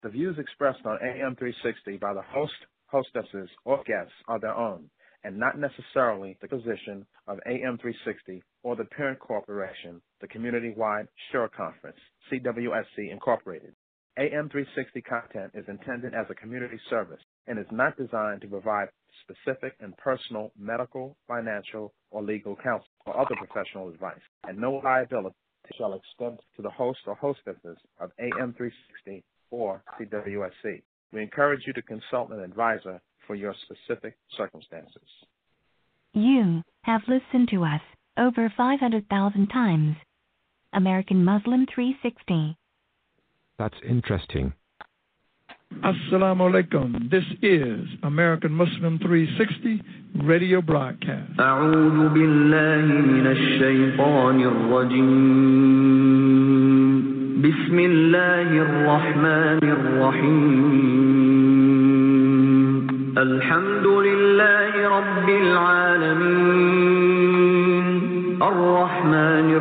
The views expressed on AM 360 by the host, hostesses, or guests are their own, and not necessarily the position of AM 360 or the parent corporation, the Community-Wide Shore Conference, CWSC Incorporated. AM 360 content is intended as a community service and is not designed to provide specific and personal medical, financial, or legal counsel or other professional advice, and no liability shall extend to the host or hostesses of AM 360 or CWSC. We encourage you to consult an advisor for your specific circumstances. You have listened to us over 500,000 times. American Muslim 360. That's interesting. Assalamu alaikum. This is American Muslim 360 radio broadcast. أعوذ بالله من الشيطان الرجيم. بسم الله الرحمن الرحيم. الحمد لله رب العالمين. الرحمن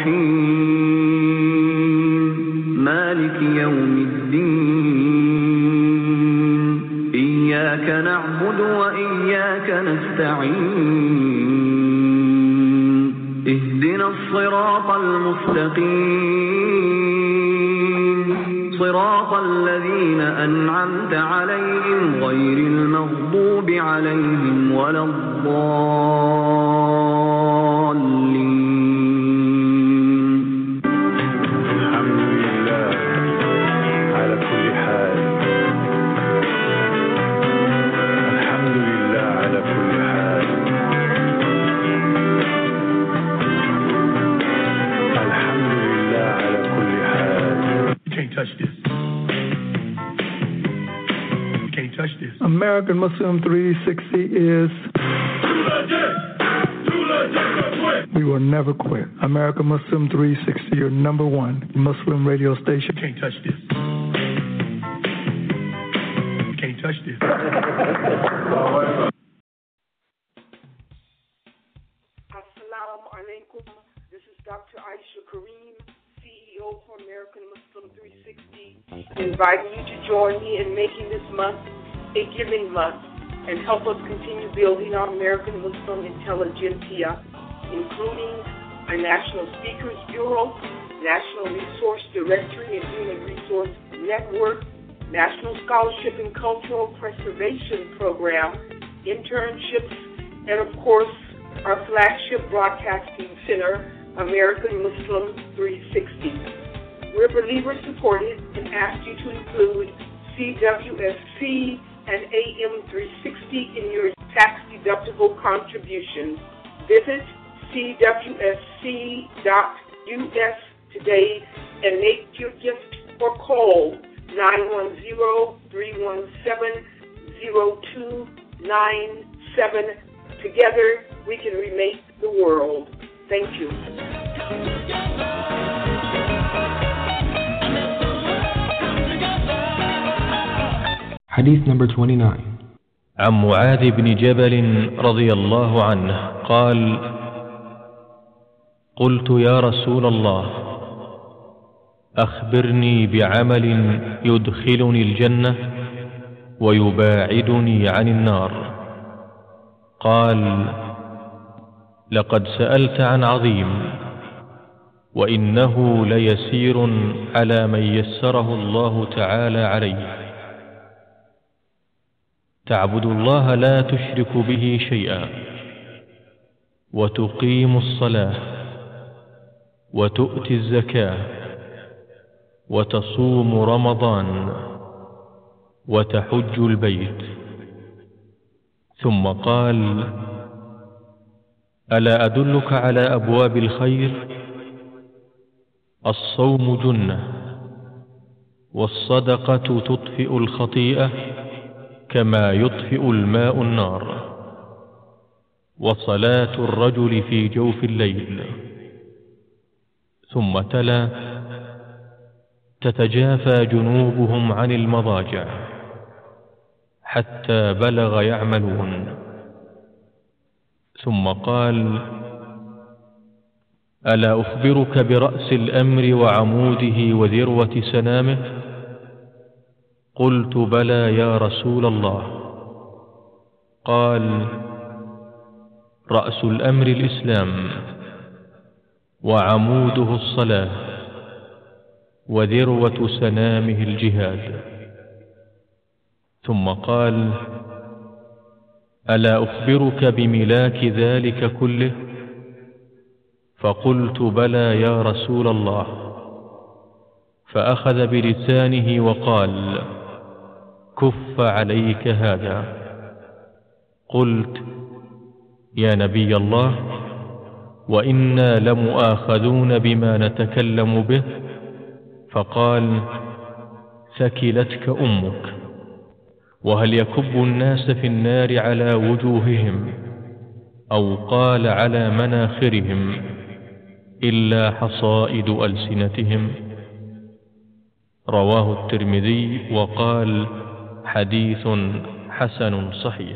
الرحيم. مالك يوم الدين. إياك نعبد وإياك نستعين. اهدنا الصراط المستقيم. صراط الذين أنعمت عليهم غير المغضوب عليهم ولا الضالين. American Muslim 360 is we will never quit. American Muslim 360, your number one Muslim radio station. Can't touch this. Can't touch this. Assalamu alaikum. This is Dr. Aisha Kareem, CEO for American Muslim 360, inviting you to join me in making this month a giving month and help us continue building our American Muslim intelligentsia, including a National Speakers Bureau, National Resource Directory and Human Resource Network, National Scholarship and Cultural Preservation Program, internships, and of course, our flagship broadcasting center, American Muslim 360. We're believer supported and ask you to include CWSC and AM 360 in your tax-deductible contributions. Visit cwsc.us today and make your gift or call 910-317-0297. Together, we can remake the world. Thank you. Hadith number 29. عن معاذ بن جبل رضي الله عنه قال: قلت يا رسول الله أخبرني بعمل يدخلني الجنة ويباعدني عن النار. قال: لقد سألت عن عظيم وإنه ليسير على من يسره الله تعالى عليه. تعبد الله لا تشرك به شيئا وتقيم الصلاة وتؤتي الزكاة وتصوم رمضان وتحج البيت. ثم قال: ألا أدلك على أبواب الخير؟ الصوم جنة والصدقة تطفئ الخطيئة كما يطفئ الماء النار، وصلاة الرجل في جوف الليل. ثم تلا: تتجافى جنوبهم عن المضاجع حتى بلغ يعملون. ثم قال: ألا أخبرك برأس الأمر وعموده وذروة سنامه؟ قلت بلى يا رسول الله. قال: رأس الأمر الإسلام، وعموده الصلاة، وذروة سنامه الجهاد. ثم قال: ألا أخبرك بملاك ذلك كله؟ فقلت بلى يا رسول الله. فأخذ بلسانه وقال: كف عليك هذا. قلت: يا نبي الله، وإنا لمؤاخذون بما نتكلم به. فقال: ثكلتك أمك. وهل يكب الناس في النار على وجوههم، أو قال على مناخرهم، إلا حصائد ألسنتهم؟ رواه الترمذي وقال: حديث حسن صحيح.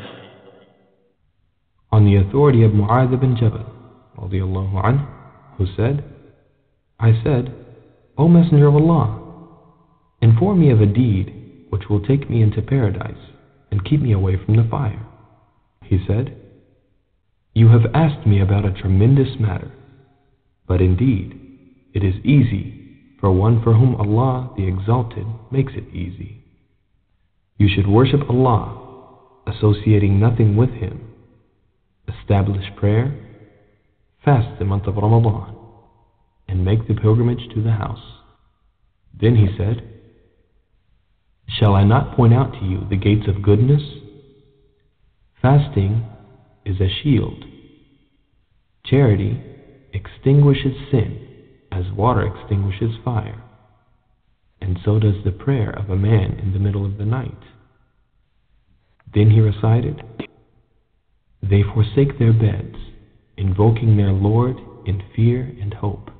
On the authority of Mu'adh ibn Jabal, radiyallahu anhu, who said, I said, O Messenger of Allah, inform me of a deed which will take me into paradise and keep me away from the fire. He said, you have asked me about a tremendous matter, but indeed it is easy for one for whom Allah the Exalted makes it easy. You should worship Allah, associating nothing with Him, establish prayer, fast the month of Ramadan, and make the pilgrimage to the house. Then he said, shall I not point out to you the gates of goodness? Fasting is a shield. Charity extinguishes sin as water extinguishes fire, and so does the prayer of a man in the middle of the night. Then he recited, they forsake their beds, invoking their Lord in fear and hope.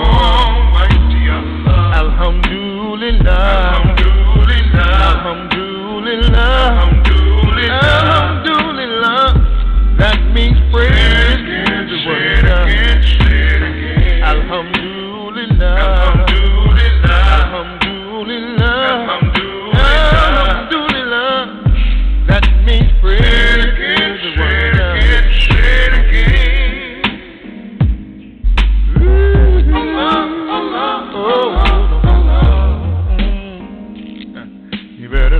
Alhamdulillah, Alhamdulillah, Alhamdulillah.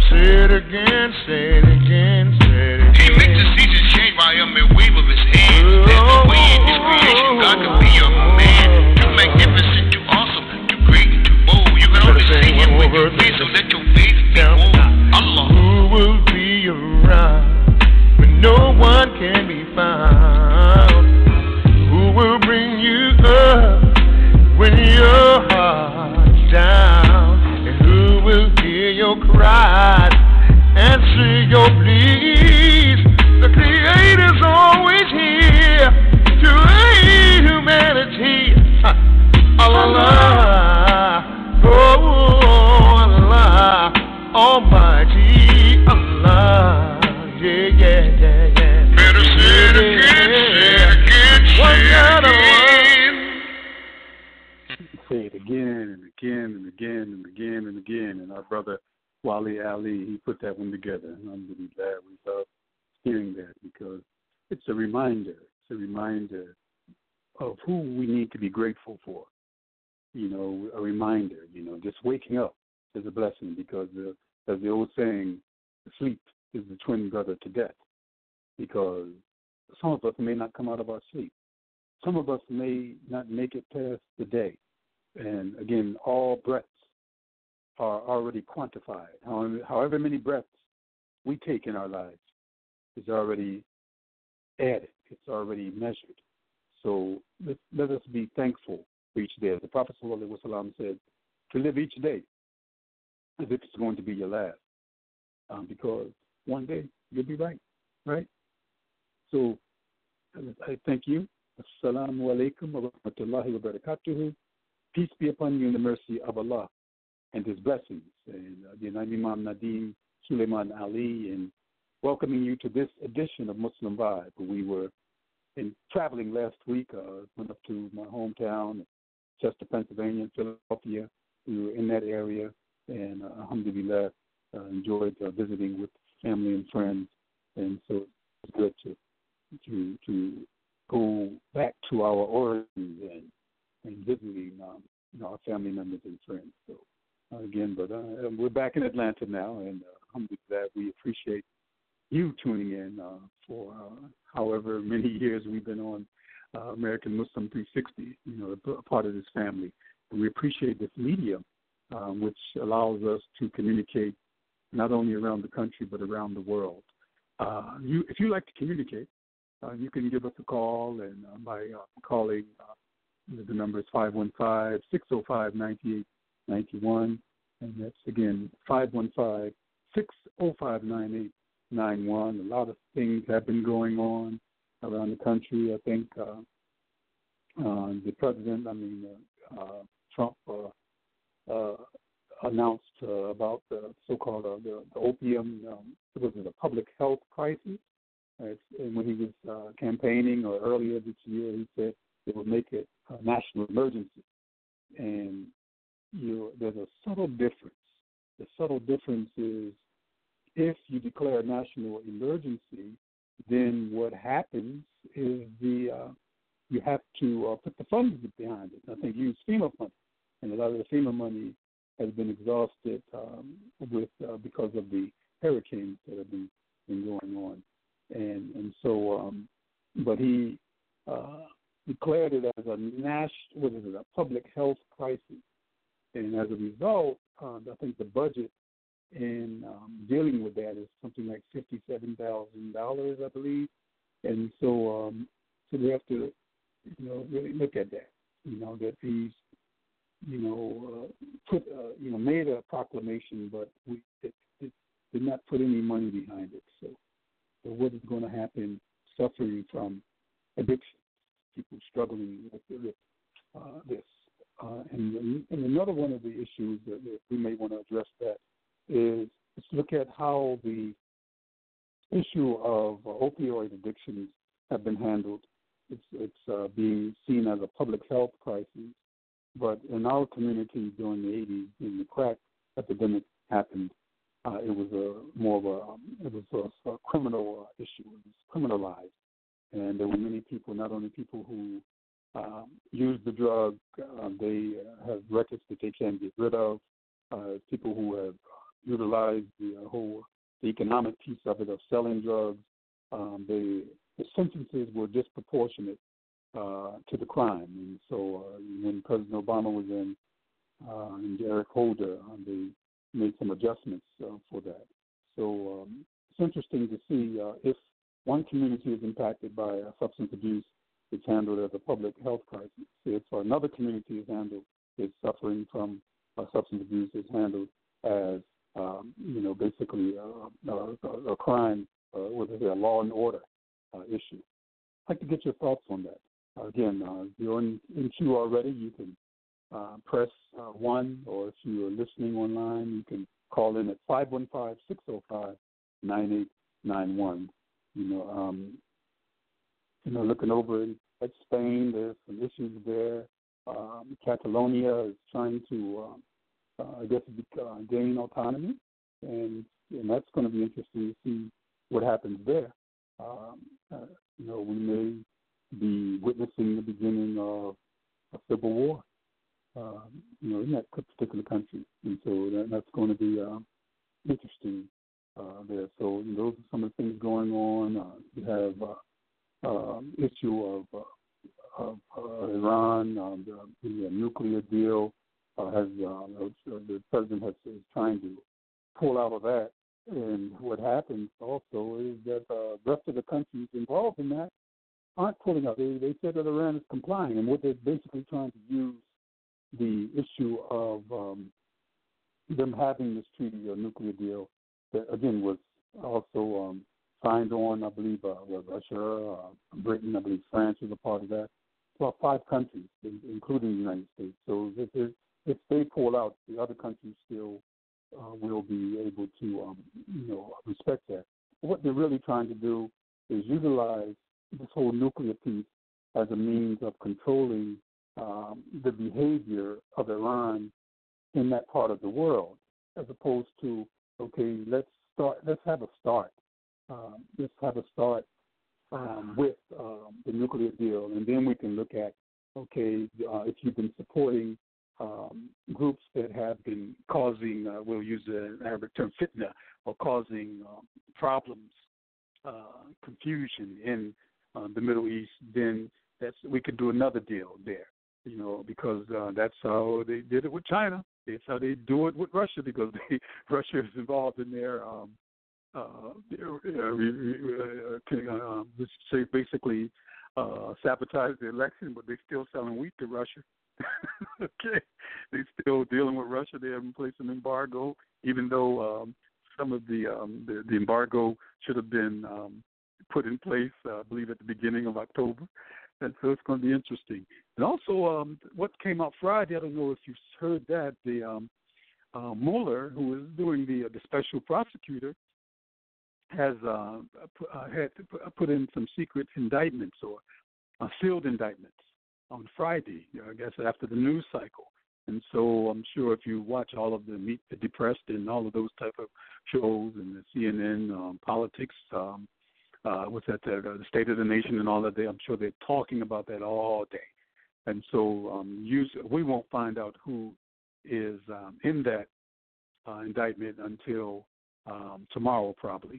say it again, say it again, say it again. He makes the seasons change by a mere wave of his hand. There's no way in this creation God can be a man. Too magnificent, too awesome, too great, too bold. You can only see him when you face, so let your faith be bold. Allah. Who will be around when no one can be found? Who will bring you up when your heart's down? And who will hear your cries, answer your pleas? The Creator's always here to aid humanity. Allah, oh Allah, Almighty Allah, yeah, yeah, yeah, yeah. Better say it again, say it again, say it again. Say it again and again and again and again and again. And our brother Wali Ali, he put that one together. And I'm really glad we love hearing that because it's a reminder. It's a reminder of who we need to be grateful for. You know, a reminder, you know, just waking up is a blessing because, as the old saying, sleep is the twin brother to death because some of us may not come out of our sleep. Some of us may not make it past the day. And again, all breaths are already quantified. However many breaths we take in our lives is already added. It's already measured. So let us be thankful for each day. As the Prophet ﷺ said, to live each day as if it's going to be your last. Because one day you'll be right? So I thank you. Assalamu alaikum wa rahmatullahi wa barakatuhu. Peace be upon you in the mercy of Allah and His blessings. And again, I'm Imam Nadim Suleiman Ali, and welcoming you to this edition of Muslim Vibe. We were traveling last week. Went up to my hometown, Chester, Pennsylvania, and Philadelphia. We were in that area, and alhamdulillah, enjoyed visiting with family and friends. And so it's good to go back to our origins and visiting our family members and friends. So again, but we're back in Atlanta now, and alhamdulillah, we appreciate you tuning in for however many years we've been on American Muslim 360, a part of this family. And we appreciate this medium, which allows us to communicate not only around the country but around the world. If you like to communicate, you can give us a call, and by calling, the number is 515-605-9891, and that's, again, 515-605-9891. A lot of things have been going on around the country. I think the president, Trump, announced about the so-called the opium, was it a public health crisis? And when he was campaigning, or earlier this year, he said it would make it a national emergency. And there's a subtle difference. The subtle difference is if you declare a national emergency, then what happens is you have to put the funds behind it. I think use FEMA money, and a lot of the FEMA money has been exhausted because of the hurricanes that have been going on. And so, but he declared it as a public health crisis. And as a result, I think the budget in dealing with that is something like $57,000, I believe. And so, we have to, really look at that. That he's, made a proclamation, but did not put any money behind it. So what is going to happen? Suffering from addiction, people struggling with this. And another one of the issues that we may want to address that is let's look at how the issue of opioid addictions have been handled. It's being seen as a public health crisis, but in our community during the 80s, when the crack epidemic happened, it was a criminal issue. It was criminalized, and there were many people, not only people who use the drug, they have records that they can't get rid of. People who have utilized the economic piece of it of selling drugs. The sentences were disproportionate to the crime, and so when President Obama was in and Eric Holder, they made some adjustments for that. So it's interesting to see if one community is impacted by substance abuse, it's handled as a public health crisis. If another community is suffering from substance abuse, it's handled as basically a crime, a law and order issue. I'd like to get your thoughts on that. Again, if you're in queue already, you can press 1, or if you are listening online, you can call in at 515-605-9891. Looking over at Spain, there's some issues there. Catalonia is trying to, gain autonomy, and that's going to be interesting to see what happens there. We may be witnessing the beginning of a civil war, in that particular country, and so that's going to be interesting there. So those are some of the things going on. You have issue of Iran, the nuclear deal. The president is trying to pull out of that, and what happens also is that the rest of the countries involved in that aren't pulling out. They said that Iran is complying, and what they're basically trying to use the issue of them having this treaty or nuclear deal that, again, was also signed on, I believe, with Russia, Britain, I believe France was a part of that. Well, 5 countries, including the United States. So if they pull out, the other countries still will be able to, respect that. What they're really trying to do is utilize this whole nuclear piece as a means of controlling the behavior of Iran in that part of the world, as opposed to, okay, let's have a start. Let's have a start with the nuclear deal, and then we can look at, okay, if you've been supporting groups that have been causing, we'll use the Arabic term fitna, or causing problems, confusion in the Middle East, then we could do another deal there, because that's how they did it with China. It's how they do it with Russia, because Russia is involved in their basically sabotage the election, but they're still selling wheat to Russia. Okay, they're still dealing with Russia. They haven't placed an embargo, even though some of the embargo should have been put in place, I believe, at the beginning of October. And so it's going to be interesting. And also, what came out Friday, I don't know if you heard that, the Mueller, who is doing the special prosecutor, has had put in some secret indictments or sealed indictments on Friday, I guess after the news cycle. And so I'm sure if you watch all of the Meet the Depressed and all of those type of shows and the CNN politics, what's that, the State of the Nation and all that, I'm sure they're talking about that all day. And so we won't find out who is in that indictment until tomorrow probably.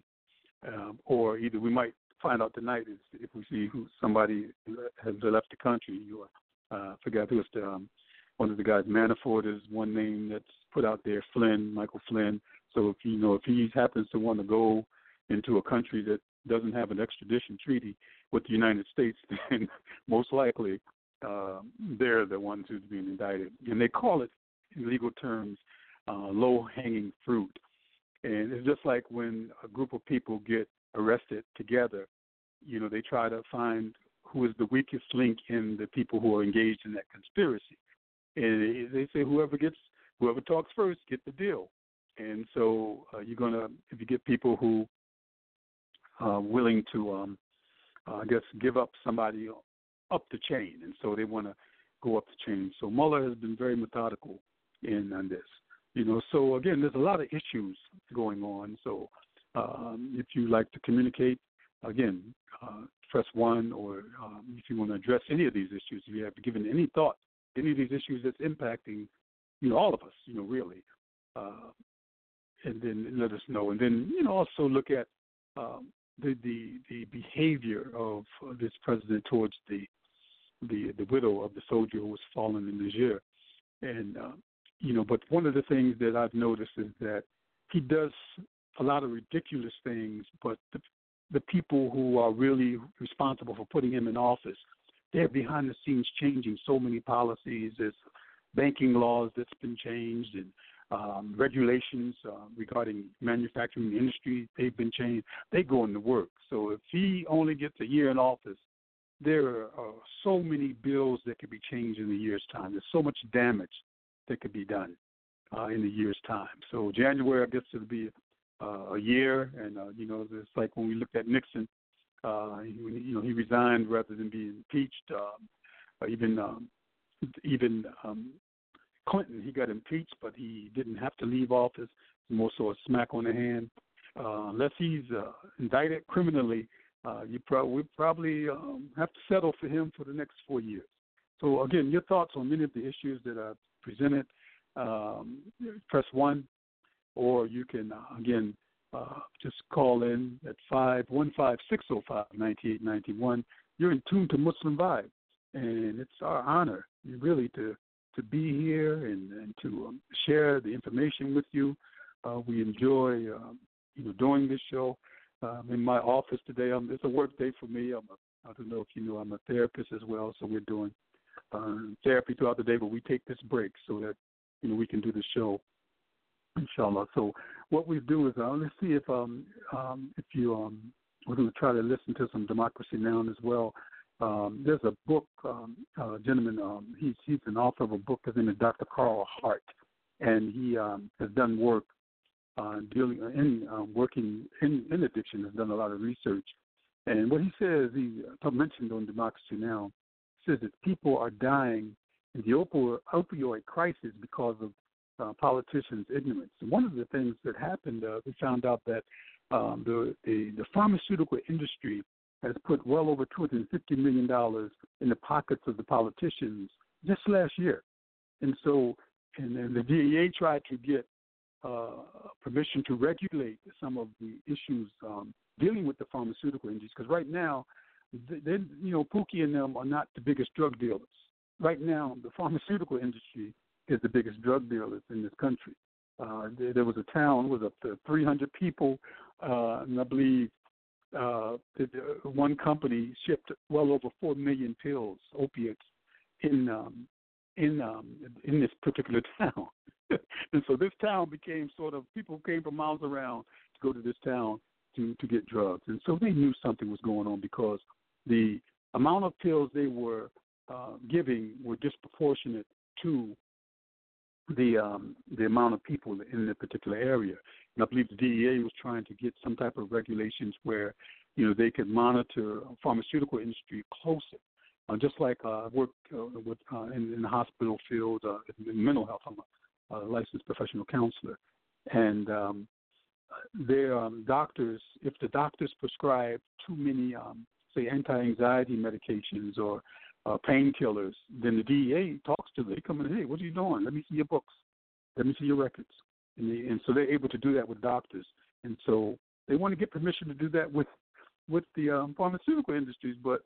Or either we might find out tonight if we see who somebody has left the country. I forgot who it's one of the guys. Manafort is one name that's put out there. Michael Flynn. So if he happens to want to go into a country that doesn't have an extradition treaty with the United States, then most likely they're the ones who's being indicted. And they call it, in legal terms, low-hanging fruit. And it's just like when a group of people get arrested together, they try to find who is the weakest link in the people who are engaged in that conspiracy. And they say whoever talks first gets the deal. And so if you get people who are willing to, give up somebody up the chain, and so they want to go up the chain. So Mueller has been very methodical on this. So again, there's a lot of issues going on. So if you like to communicate, again, press 1, or if you want to address any of these issues, if you have given any thought, any of these issues that's impacting, all of us, really, and then let us know. And then, also look at the behavior of this president towards the widow of the soldier who was fallen in Niger. And, but one of the things that I've noticed is that he does a lot of ridiculous things, but the people who are really responsible for putting him in office, they're behind the scenes changing so many policies. There's banking laws that's been changed, and regulations regarding manufacturing industry, they've been changed. They go into work. So if he only gets a year in office, there are so many bills that could be changed in a year's time. There's so much damage that could be done in a year's time. So January, I guess it'll be a year, and it's like when we looked at Nixon. He resigned rather than being impeached. Even Clinton, he got impeached, but he didn't have to leave office. More so a smack on the hand. Unless he's indicted criminally, we probably have to settle for him for the next 4 years. So again, your thoughts on many of the issues that I've presented, press 1, or you can again just call in at 515-605-9891. You're in tune to Muslim Vibe, and it's our honor really to be here and to share the information with you. We enjoy doing this show. In my office today, it's a work day for me. I don't know if you know, I'm a therapist as well, so we're doing therapy throughout the day, but we take this break so that we can do the show, inshallah. So what we do is let's see if you we're going to try to listen to some Democracy Now! As well. There's a book, a gentleman, he's an author of a book. His name is Dr. Carl Hart, and he has done work working in addiction, has done a lot of research. And what he says, he mentioned on Democracy Now!, says that people are dying in the opioid crisis because of politicians' ignorance. And one of the things that happened, we found out that the pharmaceutical industry has put well over $250 million in the pockets of the politicians just last year. And so, and then the DEA tried to get permission to regulate some of the issues dealing with the pharmaceutical industry, because right now, Pookie and them are not the biggest drug dealers. Right now, the pharmaceutical industry is the biggest drug dealers in this country. There was a town with up to 300 people, and I believe one company shipped well over 4 million pills, opiates, in this particular town. And so this town became people came from miles around to go to this town to get drugs. And so they knew something was going on because the amount of pills they were giving were disproportionate to the amount of people in the particular area. And I believe the DEA was trying to get some type of regulations where, they could monitor pharmaceutical industry closer. Just like I work with in the hospital field, in mental health. I'm a licensed professional counselor. And their doctors, if the doctors prescribe too many, say, anti-anxiety medications or painkillers, then the DEA talks to them. They come in, hey, what are you doing? Let me see your books. Let me see your records. And so they're able to do that with doctors. And so they want to get permission to do that with the pharmaceutical industries, but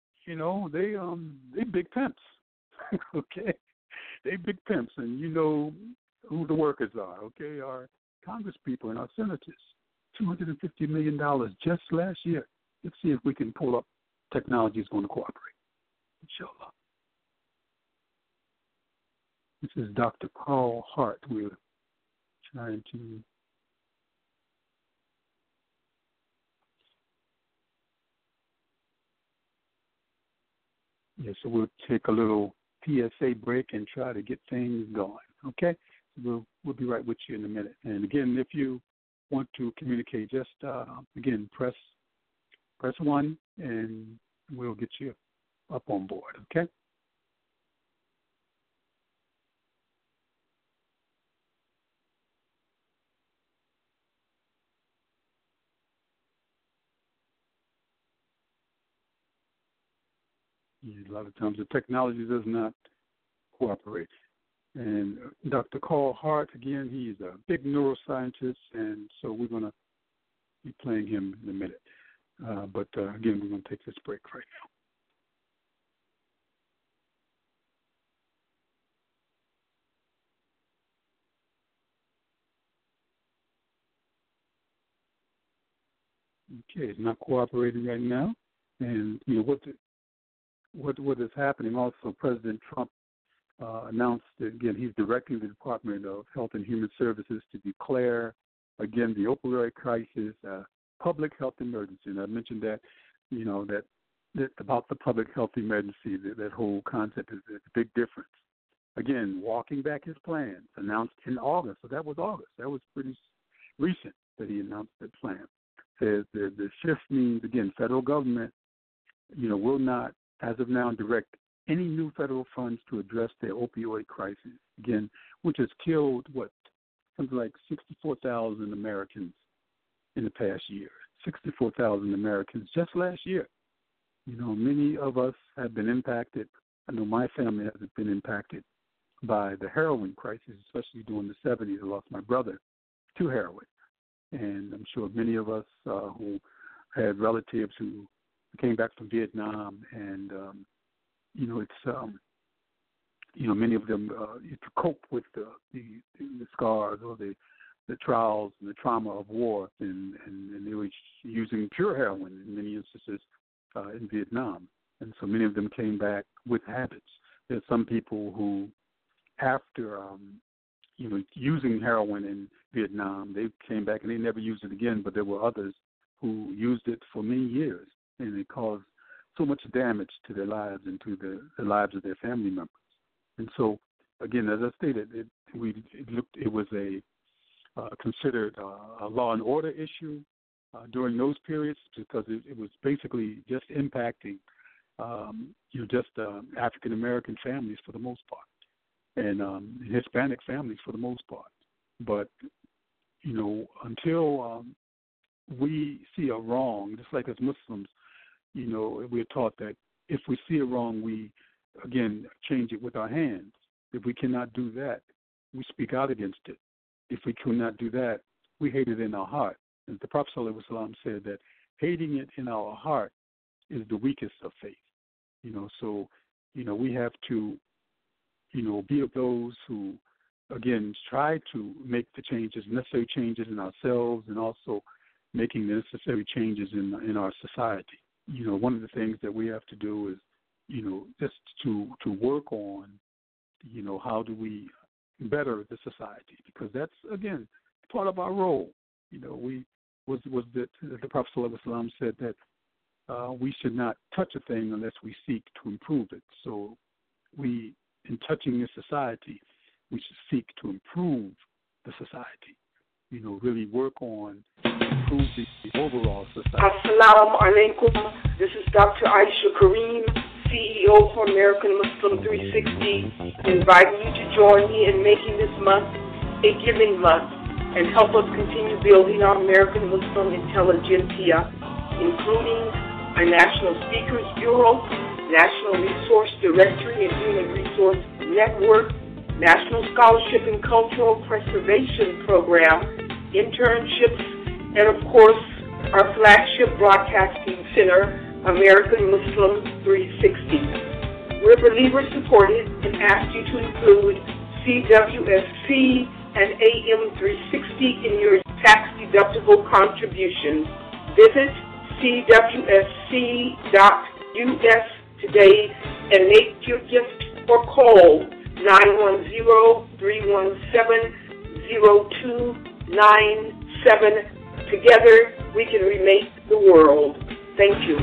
they big pimps. Okay, they big pimps, and you know who the workers are. Okay, our Congress people and our senators, $250 million just last year. Let's see if we can pull up technology is going to cooperate. Inshallah. This is Dr. Carl Hart. We're trying to. Yeah, so we'll take a little PSA break and try to get things going. Okay, so we'll be right with you in a minute. And again, if you want to communicate, just again press 1, and we'll get you up on board. Okay. A lot of times the technology does not cooperate. And Dr. Carl Hart, again, he's a big neuroscientist, and so we're going to be playing him in a minute. But again, we're going to take this break right now. Okay, it's not cooperating right now. And, you know, what is happening also, President Trump announced that, again, he's directing the Department of Health and Human Services to declare, again, the opioid crisis a public health emergency. And I mentioned that, you know, that about the public health emergency, that whole concept is a big difference. Again, walking back his plans, announced in August. So that was August. That was pretty recent that he announced that plan. Says the shift means, again, federal government, you know, will not, as of now, direct any new federal funds to address the opioid crisis, again, which has killed, something like 64,000 Americans in the past year. 64,000 Americans just last year. You know, many of us have been impacted. I know my family has been impacted by the heroin crisis, especially during the 70s. I lost my brother to heroin. And I'm sure many of us who had relatives who came back from Vietnam, and you know, it's you know, many of them to cope with the scars or the trials and the trauma of war, and they were using pure heroin in many instances in Vietnam, and so many of them came back with habits. There's some people who, after you know, using heroin in Vietnam, they came back and they never used it again, but there were others who used it for many years, and it caused so much damage to their lives and to the lives of their family members. And so, again, as I stated, it was considered a law and order issue during those periods, because it was basically just impacting you know, just African American families for the most part, and Hispanic families for the most part. But, you know, until we see a wrong, just like as Muslims, you know, we're taught that if we see a wrong, we, again, change it with our hands. If we cannot do that, we speak out against it. If we cannot do that, we hate it in our heart. And the Prophet ﷺ said that hating it in our heart is the weakest of faith. You know, so, you know, we have to, you know, be of those who, again, try to make the changes, necessary changes in ourselves, and also making the necessary changes in our society. You know, one of the things that we have to do is, you know, just to work on, you know, how do we better the society, because that's, again, part of our role. You know, the Prophet ﷺ said that we should not touch a thing unless we seek to improve it. So we, in touching this society, we should seek to improve the society. You know, really work on improve the overall society. Assalamu alaikum. This is Dr. Aisha Kareem, CEO for American Muslim 360, inviting you to join me in making this month a giving month and help us continue building our American Muslim intelligentsia, including a National Speakers Bureau, National Resource Directory and Human Resource Network, National Scholarship and Cultural Preservation Program, internships, and of course, our flagship broadcasting center, American Muslim 360. We're believer supported and ask you to include CWSC and AM 360 in your tax-deductible contributions. Visit cwsc.us today and make your gift or call 910-317-0297. Together, we can remake the world. Thank you.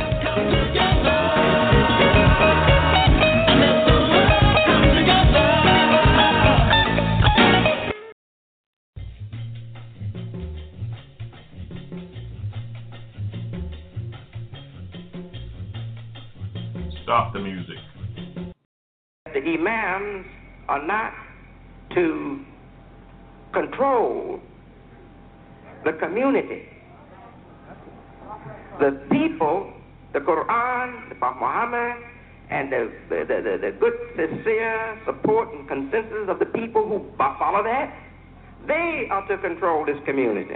Stop the music. The imams are not to control the community. The people, the Quran, the Prophet Muhammad, and the good, sincere support and consensus of the people who follow that, they are to control this community.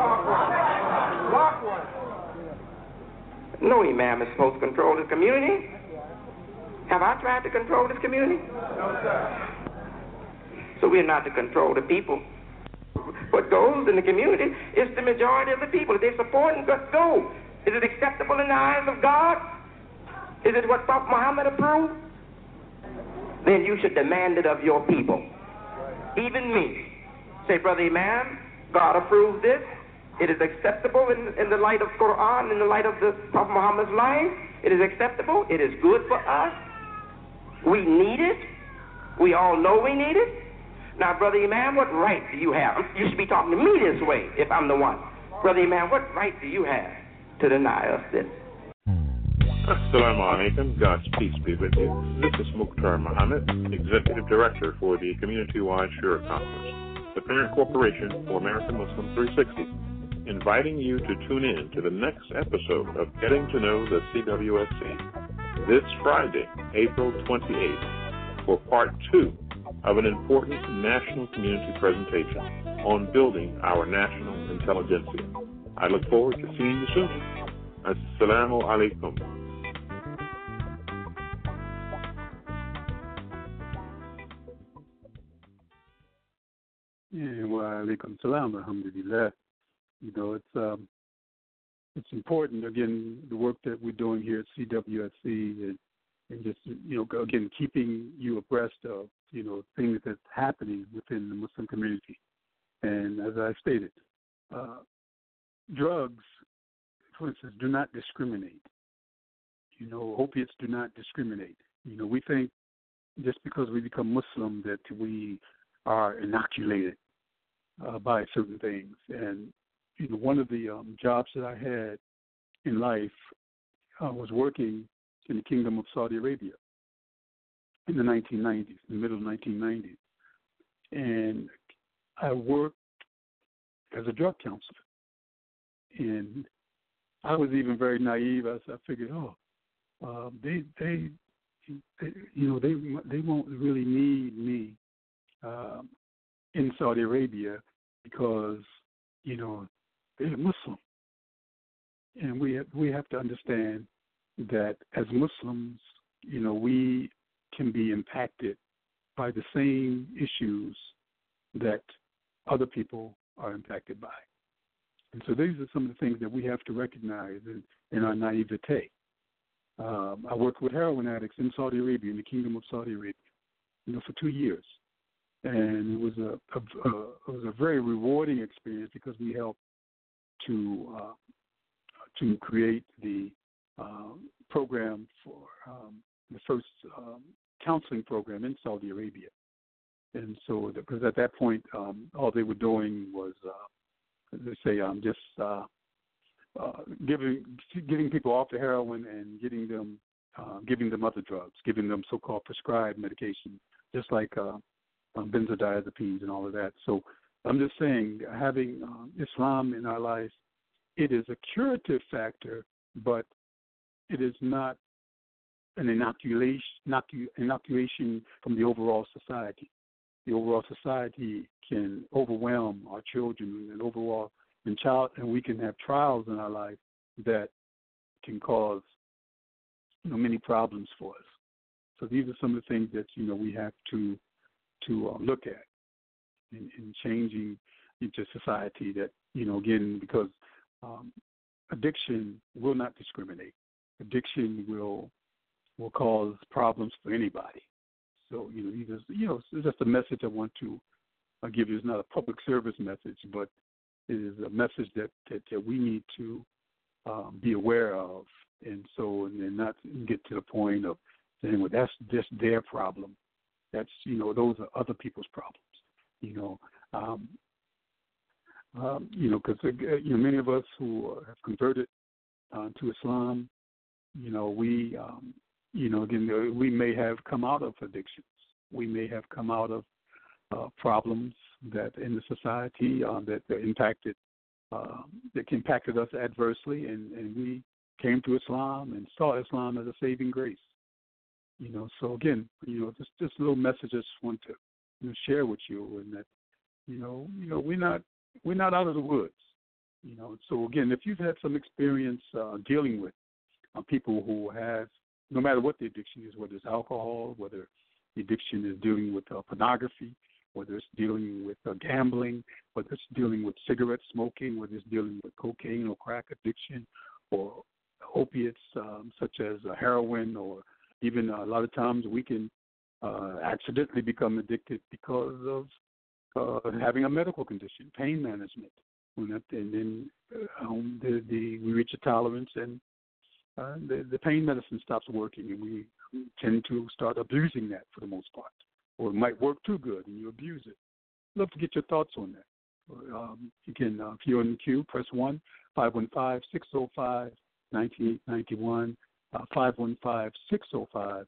No imam is supposed to control this community. Have I tried to control this community? No, sir. So we're not to control the people. What goes in the community is the majority of the people. If they support and go, is it acceptable in the eyes of God? Is it what Prophet Muhammad approved? Then you should demand it of your people. Even me. Say, Brother Imam, God approves this. It is acceptable in the light of Quran, in the light of the Prophet Muhammad's life. It is acceptable. It is good for us. We need it. We all know we need it. Now, Brother Imam, what right do you have? You should be talking to me this way if I'm the one. Brother Imam, what right do you have to deny us this? Assalamu alaikum. God's peace be with you. This is Mukhtar Muhammad, Executive Director for the Community-Wide Shura Conference, the parent corporation for American Muslim 360, inviting you to tune in to the next episode of Getting to Know the CWSC this Friday, April 28th, for Part 2 of an important national community presentation on building our national intelligentsia. I look forward to seeing you soon. Assalamu alaikum. Yeah, wa alaikum salam, alhamdulillah. You know, it's important, again, the work that we're doing here at CWSC and just, you know, again, keeping you abreast of, you know, things that's happening within the Muslim community. And as I stated, drugs, for instance, do not discriminate. You know, opiates do not discriminate. You know, we think just because we become Muslim that we are inoculated by certain things. And, you know, one of the jobs that I had in life was working in the Kingdom of Saudi Arabia in the 1990s, in the middle of the 1990s. And I worked as a drug counselor. And I was even very naive as I figured, they won't really need me in Saudi Arabia because, you know, they're Muslim. And we have to understand that as Muslims, you know, we can be impacted by the same issues that other people are impacted by. And so these are some of the things that we have to recognize in our naivete. I worked with heroin addicts in Saudi Arabia, in the Kingdom of Saudi Arabia, you know, for 2 years. And it was a very rewarding experience because we helped to create the program for the first counseling program in Saudi Arabia. And so, because at that point, all they were doing was, let's say, just getting people off the heroin and giving them other drugs, giving them so-called prescribed medication, just like benzodiazepines and all of that. So I'm just saying, having Islam in our lives, it is a curative factor, but it is not an inoculation from the overall society. The overall society can overwhelm our children and we can have trials in our life that can cause, you know, many problems for us. So these are some of the things that, you know, we have to look at in changing into society that, you know, again, because addiction will not discriminate. Addiction will cause problems for anybody. So, you know, it's just a message I want to give you. It's not a public service message, but it is a message that we need to be aware of, and not get to the point of saying, well, that's just their problem. That's, you know, those are other people's problems. You know, because you know, many of us who have converted to Islam, you know, we you know, again, we may have come out of addictions. We may have come out of problems that in the society that impacted us adversely, and we came to Islam and saw Islam as a saving grace. So again, just a little message I just want to share with you, and that we're not out of the woods. So again, if you've had some experience dealing with people who have, no matter what the addiction is, whether it's alcohol, whether the addiction is dealing with pornography, whether it's dealing with gambling, whether it's dealing with cigarette smoking, whether it's dealing with cocaine or crack addiction, or opiates such as heroin, or even a lot of times we can accidentally become addicted because of having a medical condition, pain management. And then we reach a tolerance, and the pain medicine stops working, and we tend to start abusing that for the most part. Or it might work too good, and you abuse it. I'd love to get your thoughts on that. Again, if you're in the queue, press 1, 515-605-9891, 515-605-9891.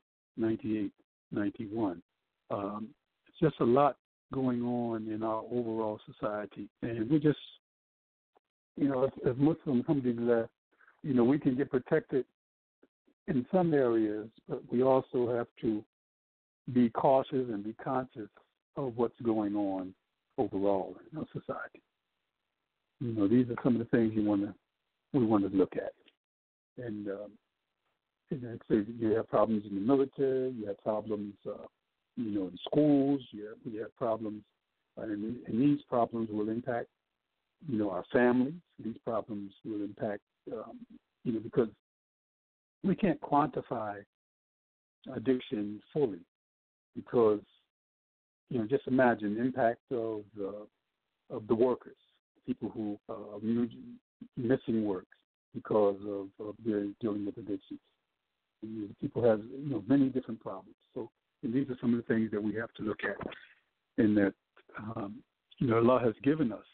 It's just a lot going on in our overall society, and we just, as Muslims, alhamdulillah, we can get protected in some areas, but we also have to be cautious and be conscious of what's going on overall in our society. These are some of the things we want to look at. And so you have problems in the military, you have problems, in schools, you have problems, and these problems will impact, our families. These problems will impact, because we can't quantify addiction fully, because, just imagine the impact of the workers, people who are missing work because of their dealing with addictions. People have, many different problems. So, and these are some of the things that we have to look at, and that, Allah has given us,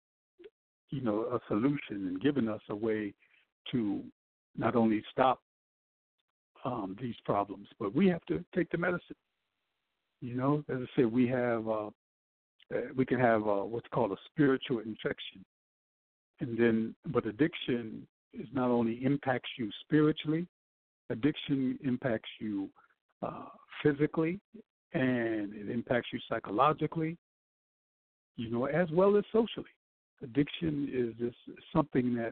a solution, and given us a way to not only stop these problems, but we have to take the medicine. As I said, we can have what's called a spiritual infection, but addiction is not only impacts you spiritually, addiction impacts you physically, and it impacts you psychologically, as well as socially. Addiction is just something that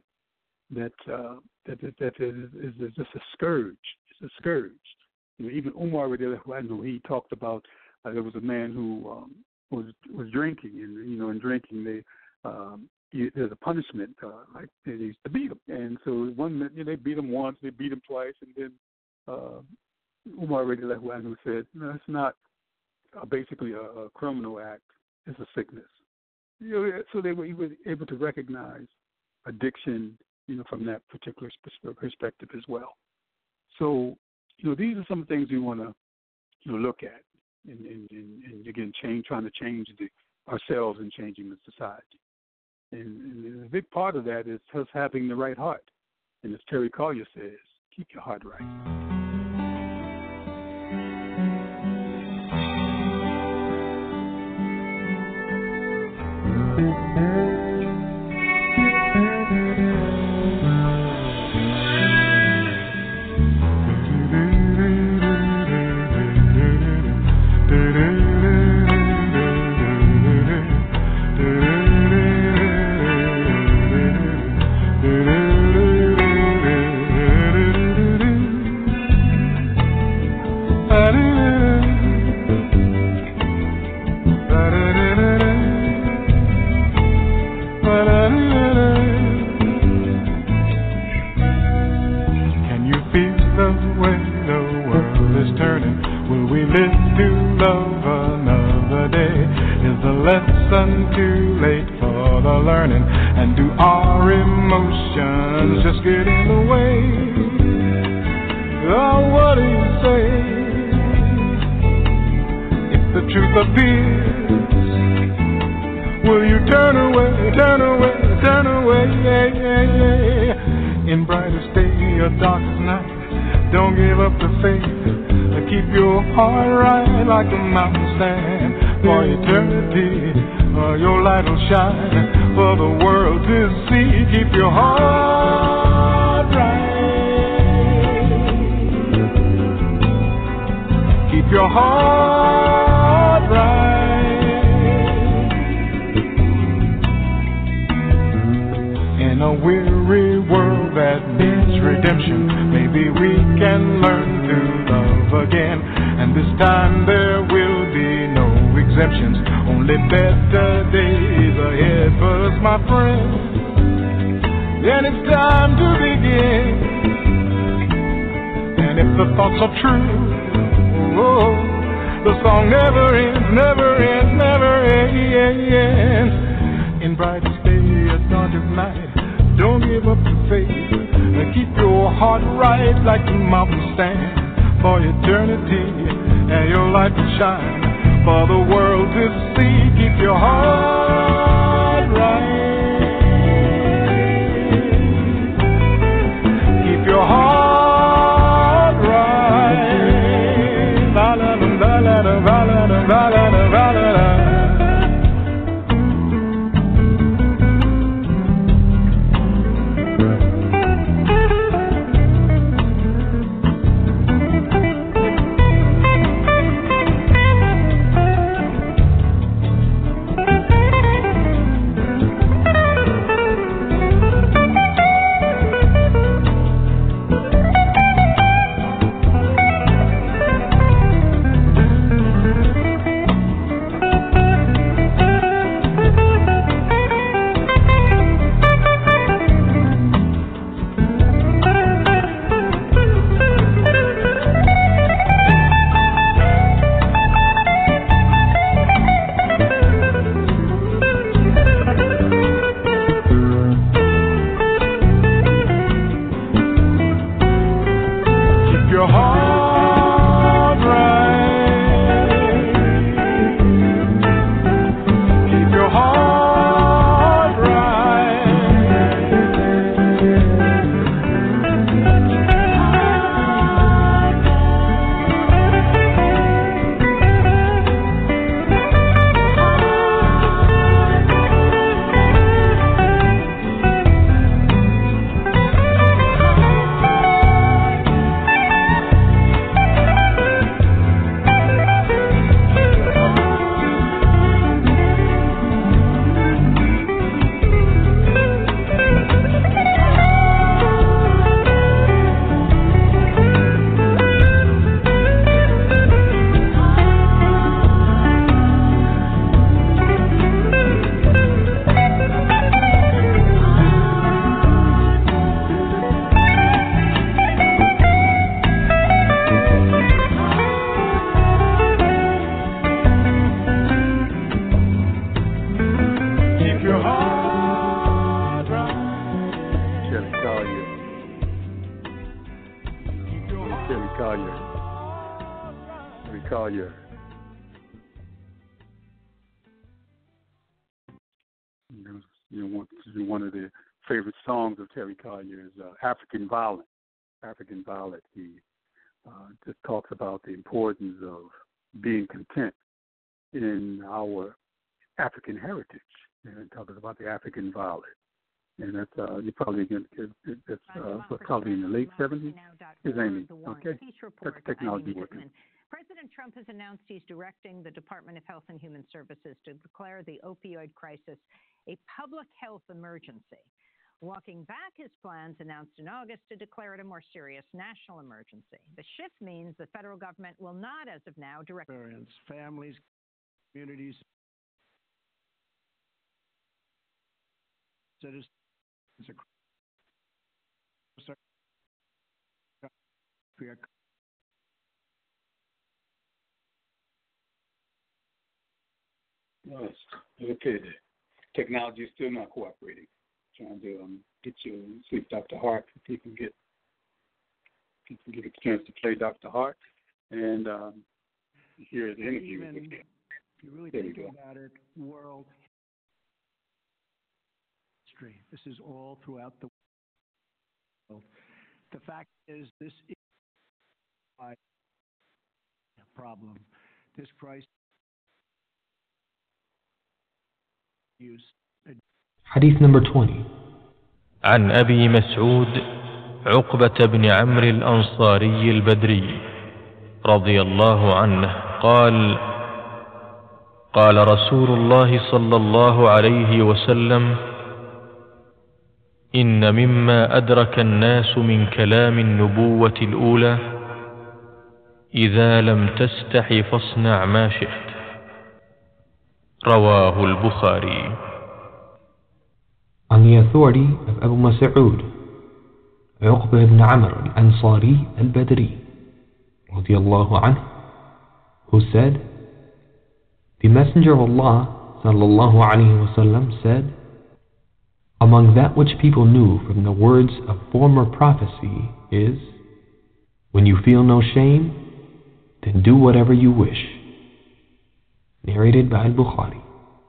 is just a scourge. It's a scourge. Even Umar, he talked about there was a man who was drinking, and in drinking there's a punishment, like they used to beat him, and so they beat him once, they beat him twice, and then Umar who said, no, it's not basically a criminal act, it's a sickness. So he was able to recognize addiction, from that particular perspective as well. So, these are some things we want to, look at, and again, trying to change ourselves and changing the society. And a big part of that is us having the right heart. And as Terry Collier says, keep your heart right. In brightest day or darkest night, don't give up the faith. Keep your heart right like a mountain stand. For eternity, your light will shine for the world to see. Keep your heart right. weary world that needs redemption. Maybe we can learn to love again, and this time there will be no exemptions, only better days ahead for us, my friend. And it's time to begin. And if the thoughts are true, oh, the song never ends, never ends, never ends. In brightest day or darkest night, don't give up your faith. And keep your heart right like the mountain stand for eternity, and your light will shine for the world to see. Keep your heart right. Keep your heart right. La la la la la la la la la la la. One of the favorite songs of Terry Collier is African Violet. African Violet. He just talks about the importance of being content in our African heritage, and talks about the African violet. And that's you probably that's probably in the late 70s. Here's Amy. Okay, that's the technology working. President Trump has announced he's directing the Department of Health and Human Services to declare the opioid crisis a public health emergency, walking back his plans announced in August to declare it a more serious national emergency. The shift means the federal government will not, as of now, direct families, communities, citizens. Yes. Okay. The technology is still not cooperating. Trying to get you sleep Dr. Hart. People get a chance to play Dr. Hart and hear the interview. If you really think about it, world history. This is all throughout the world. The fact is, this is a problem. This crisis. حديث number 20. عن أبي مسعود عقبة بن عمرو الأنصاري البدري رضي الله عنه قال: قال رسول الله صلى الله عليه وسلم: إن مما أدرك الناس من كلام النبوة الأولى: إذا لم تستح فاصنع ما شئت. رواه البخاري. On the authority of Abu Mas'ud, Uqba ibn Amr al-Ansari al-Badri, radiyallahu anhu, who said, the Messenger of Allah sallallahu alayhi wa sallam said, among that which people knew from the words of former prophecy is, when you feel no shame, then do whatever you wish. Narrated by Al-Bukhari.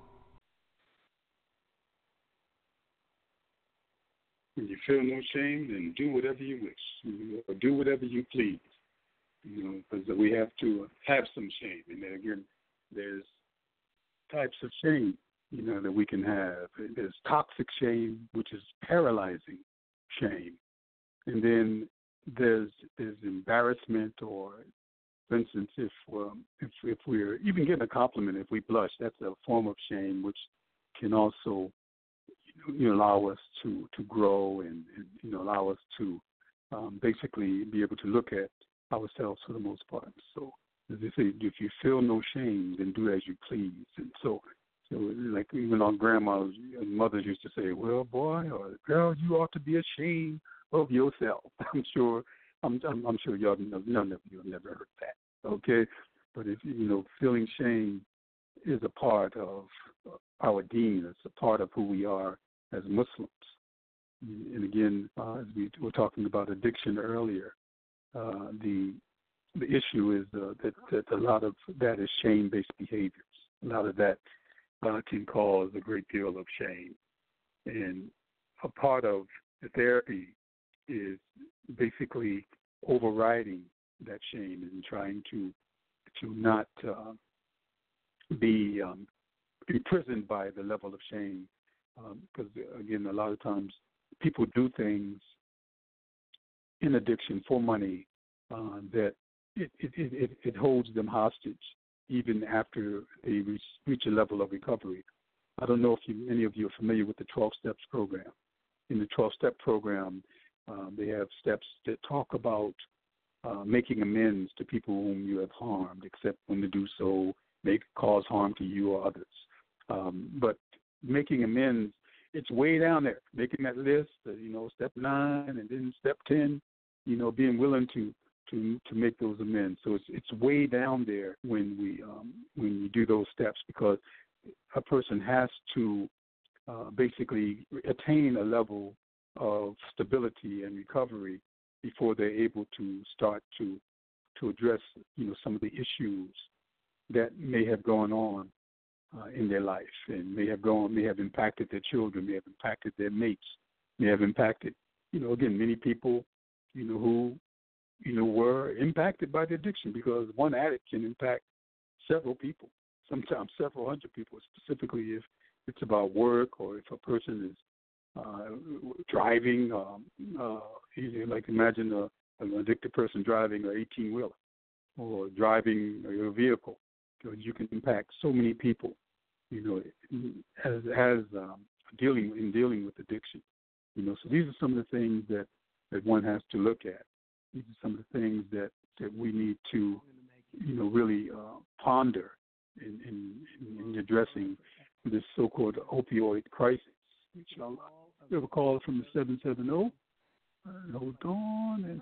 When you feel no shame, then do whatever you wish, or do whatever you please. Because we have to have some shame. And then again, there's types of shame, that we can have. There's toxic shame, which is paralyzing shame. And then there's embarrassment, or, for instance, if we're even getting a compliment, if we blush, that's a form of shame, which can also allow us to grow and allow us to basically be able to look at ourselves for the most part. So, as they say, if you feel no shame, then do as you please. And so like even our grandmas and mothers used to say, well, boy or girl, you ought to be ashamed of yourself. I'm sure y'all, none of you have never heard that, okay? But if feeling shame is a part of our deen. It's a part of who we are as Muslims. And again, as we were talking about addiction earlier, the issue is that a lot of that is shame-based behaviors. A lot of that can cause a great deal of shame. And a part of the therapy is basically overriding that shame and trying to not be imprisoned by the level of shame. Because, again, a lot of times people do things in addiction for money that it holds them hostage even after they reach a level of recovery. I don't know if any of you are familiar with the 12 Steps program. In the 12-Step program, they have steps that talk about making amends to people whom you have harmed, except when to do so may cause harm to you or others. But making amends, it's way down there. Making that list, step 9 and then step 10, being willing to make those amends. So it's way down there when we do those steps, because a person has to basically attain a level of stability and recovery before they're able to start to address some of the issues that may have gone on in their life, and may have impacted their children, may have impacted their mates, may have impacted again many people who were impacted by the addiction, because one addict can impact several people, sometimes several hundred people, specifically if it's about work or if a person is driving. Like imagine an addicted person driving an 18-wheeler or driving a vehicle. You can impact so many people, as dealing with addiction. So these are some of the things that one has to look at. These are some of the things that we need to, really ponder in addressing this so-called opioid crisis. We have a call from the 770. Hold on.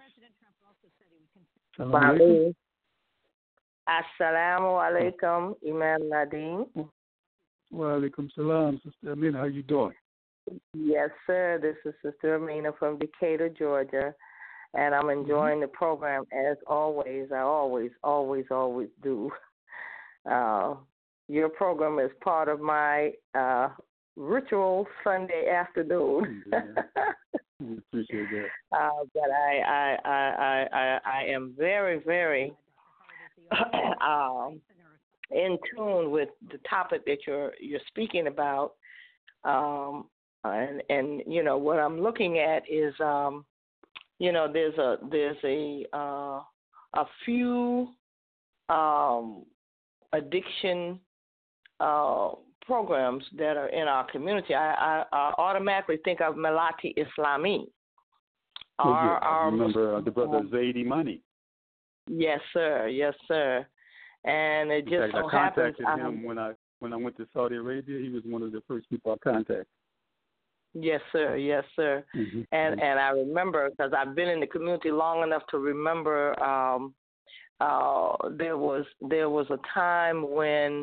Assalamu alaikum, Imam Nadeem. Wa alaikum salam, Sister Amina. How you doing? Yes, sir. This is Sister Amina from Decatur, Georgia, and I'm enjoying the program as always. I always do. Your program is part of my ritual Sunday afternoon. We appreciate that. But I am very, very in tune with the topic that you're speaking about, and what I'm looking at is there's a few addiction programs that are in our community, I automatically think of Melati Islami. I remember the brother Zaidi Money. Yes, sir. Yes, sir. And it just so happens. I contacted him when I went to Saudi Arabia. He was one of the first people I contacted. Yes, sir. Yes, sir. Mm-hmm. And I remember, because I've been in the community long enough to remember. There was a time when,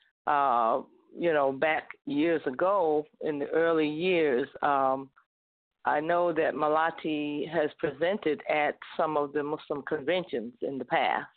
back years ago in the early years, I know that Melati has presented at some of the Muslim conventions in the past,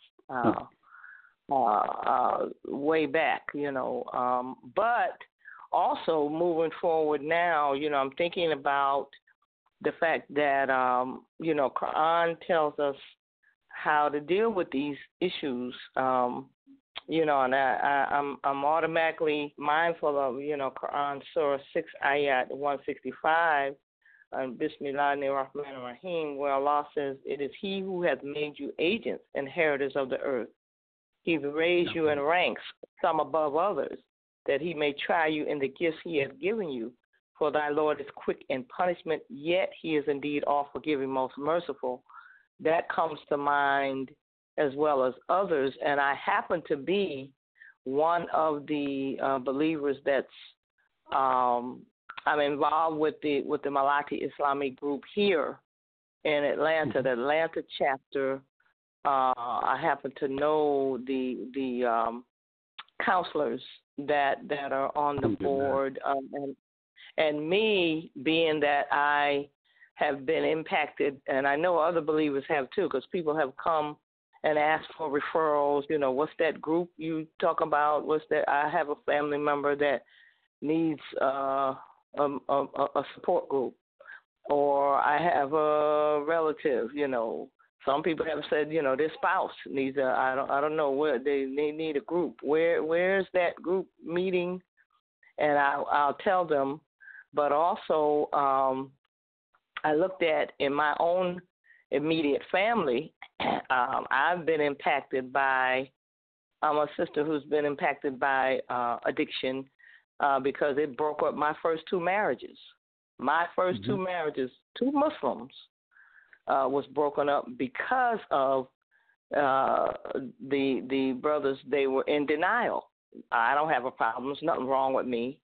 way back, but also moving forward now, I'm thinking about the fact that, Quran tells us how to deal with these issues, and I'm automatically mindful of, Quran Surah 6 Ayat 165, and Bismillahir Rahmanir Rahim, where Allah says, "It is He who hath made you agents and heritors of the earth. He raised you in ranks, some above others, that He may try you in the gifts He hath given you. For thy Lord is quick in punishment, yet He is indeed all forgiving, most merciful." That comes to mind as well as others, and I happen to be one of the believers that's I'm involved with the Melati Islamic group here in Atlanta, the Atlanta chapter. I happen to know the counselors that are on the board, and me being that I have been impacted, and I know other believers have too, because people have come and asked for referrals. What's that group you talk about? What's that? I have a family member that needs a support group, or I have a relative. Some people have said, their spouse needs I don't know where they need a group. Where's that group meeting? And I'll tell them. But also, I looked at in my own immediate family. I've been impacted by. I'm a sister who's been impacted by addiction because it broke up my first two marriages. My first two marriages, two Muslims, was broken up because of the brothers. They were in denial. I don't have a problem. There's nothing wrong with me,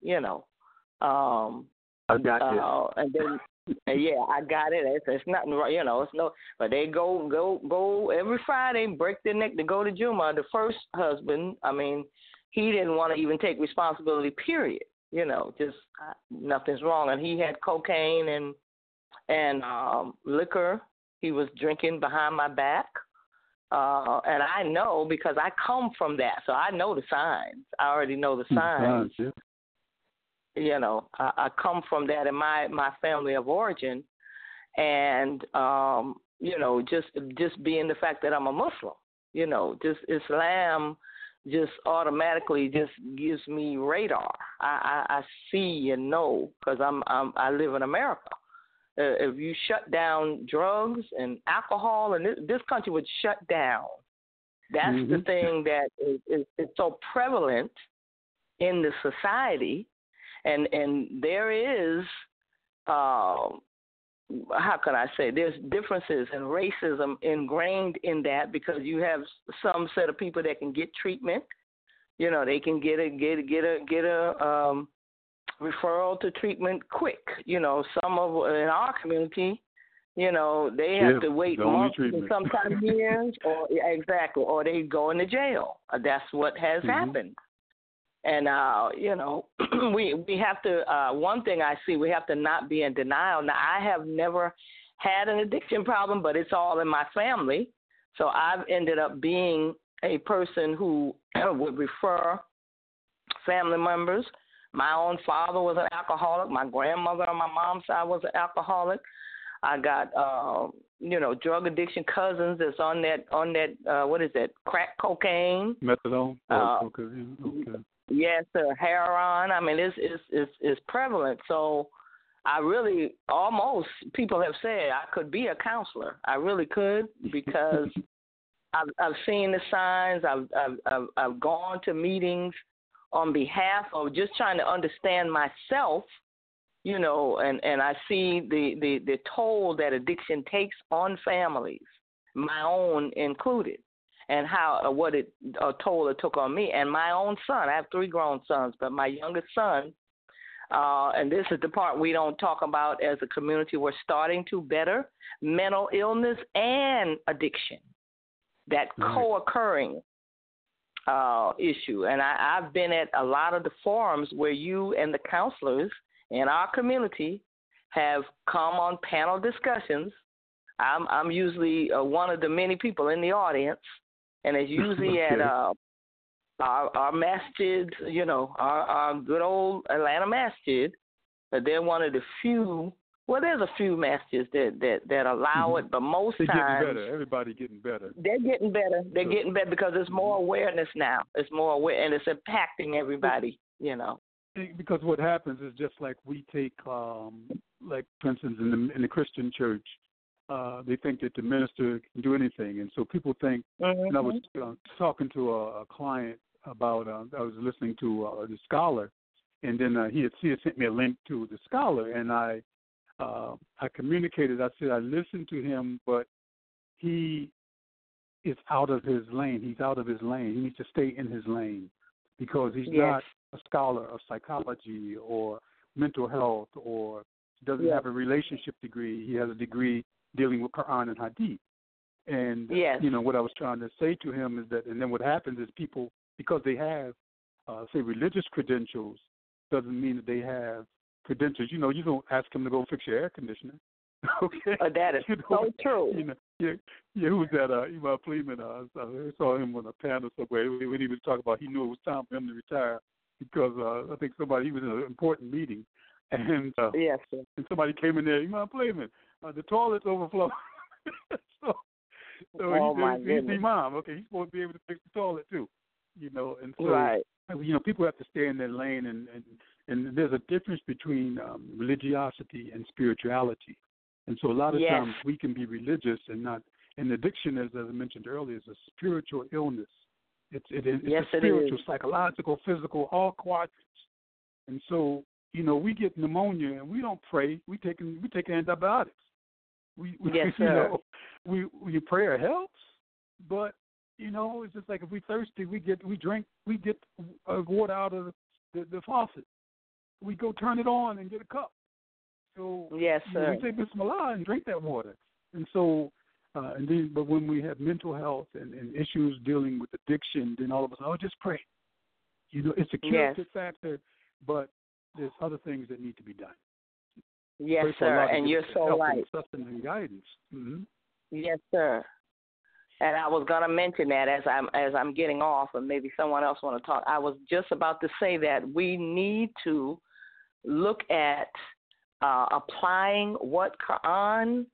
I got you. And then. Yeah, I got it. It's nothing, it's no. But they go every Friday, break their neck to go to Juma. The first husband, he didn't want to even take responsibility. Period. Just nothing's wrong. And he had cocaine and liquor. He was drinking behind my back. And I know because I come from that, so I know the signs. I already know the signs. I come from that in my family of origin, and just being the fact that I'm a Muslim, just Islam just automatically just gives me radar. I see and know because I live in America. If you shut down drugs and alcohol, and this country would shut down. That's the thing that is so prevalent in the society. And there is, how can I say, there's differences and racism ingrained in that because you have some set of people that can get treatment. They can get a referral to treatment quick. Some of in our community, they have to wait months and sometimes years, or they go into jail. That's what has happened. And, we have to, one thing I see, we have to not be in denial. Now, I have never had an addiction problem, but it's all in my family. So I've ended up being a person who would refer family members. My own father was an alcoholic. My grandmother on my mom's side was an alcoholic. I got, drug addiction cousins that's on that, what is that, crack cocaine. Methadone? Cocaine. Okay. Yes, sir. Heroin. It's prevalent. So I really people have said I could be a counselor. I really could because I've seen the signs. I've gone to meetings on behalf of just trying to understand myself, you know, and I see the toll that addiction takes on families, my own included, and how what it toll it took on me and my own son. I have 3 grown sons, but my youngest son, and this is the part we don't talk about as a community, we're starting to better mental illness and addiction, that co-occurring issue. And I've been at a lot of the forums where you and the counselors in our community have come on panel discussions. I'm usually one of the many people in the audience, and it's usually at our masjid, you know, our good old Atlanta masjid. But they're one of the few. Well, there's a few masjids that allow it, but most they're times getting better. Everybody's getting better. They're getting better. They're getting better because there's more awareness now. It's more aware, and it's impacting everybody. You know. Because what happens is just like we take, like for instance, in the Christian church, they think that the minister can do anything, and so people think. And I was talking to a client about. I was listening to the scholar, and then he had sent me a link to the scholar, and I communicated. I said I listened to him, but he is out of his lane. He's out of his lane. He needs to stay in his lane because he's not a scholar of psychology or mental health, or doesn't have a relationship degree. He has a degree dealing with Quran and Hadith. And you know what I was trying to say to him is that, and then what happens is people, because they have say religious credentials, doesn't mean that they have credentials. You know, you don't ask him to go fix your air conditioner. Okay. That is so true. You know, who was that? Imam Pleeman. I saw him on a panel somewhere when he was talking about he knew it was time for him to retire because I think he was in an important meeting, and and somebody came in there. Imam Pleeman, the toilet's overflowing. so he's the imam. Okay, he's supposed to be able to fix the toilet too. You know, and so you know, people have to stay in their lane, and there's a difference between religiosity and spirituality. And so a lot of times we can be religious and not. And addiction, as I mentioned earlier, is a spiritual illness. It's a spiritual, psychological, physical, all quadrants. And so, you know, we get pneumonia and we don't pray. We take antibiotics. We prayer helps, but you know, it's just like if we're thirsty, we get water out of the faucet. We go turn it on and get a cup. So we say Bismillah and drink that water. And so, but when we have mental health and issues dealing with addiction, then all of a sudden, just pray. You know, it's a curative factor, but there's other things that need to be done. Yes, sir, and you're so right. Sustenance and guidance. Mm-hmm. Yes, sir. And I was going to mention that as I'm getting off, and maybe someone else want to talk. I was just about to say that we need to look at applying what Quran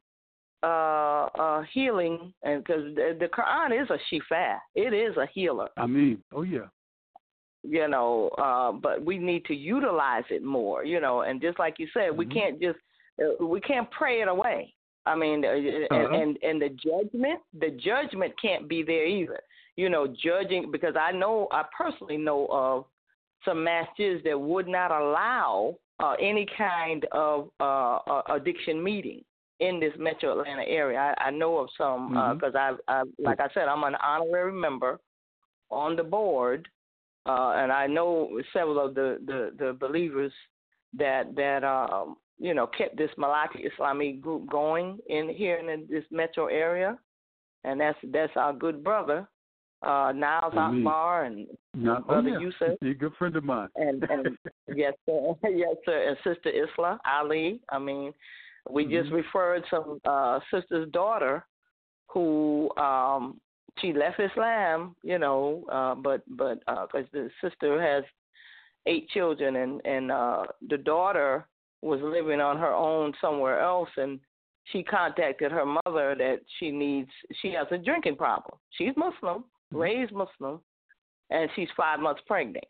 healing, and because the Quran is a shifa, it is a healer. I mean, oh yeah. You know, but we need to utilize it more. You know, and just like you said, we can't pray it away. I mean, and the judgment can't be there either. You know, judging, because I personally know of some masjids that would not allow any kind of addiction meeting in this Metro Atlanta area. I know of some because I like I said, I'm an honorary member on the board, and I know several of the believers that you know, kept this Malaki Islamic group going in this metro area, and that's our good brother, Niles Akbar and brother Yusuf. He's a good friend of mine. And yes, sir, and Sister Isla Ali. I mean, we just referred some sister's daughter who she left Islam, you know, but because the sister has 8 children, and the daughter was living on her own somewhere else, and she contacted her mother that she has a drinking problem. She's Muslim, raised Muslim, and she's 5 months pregnant.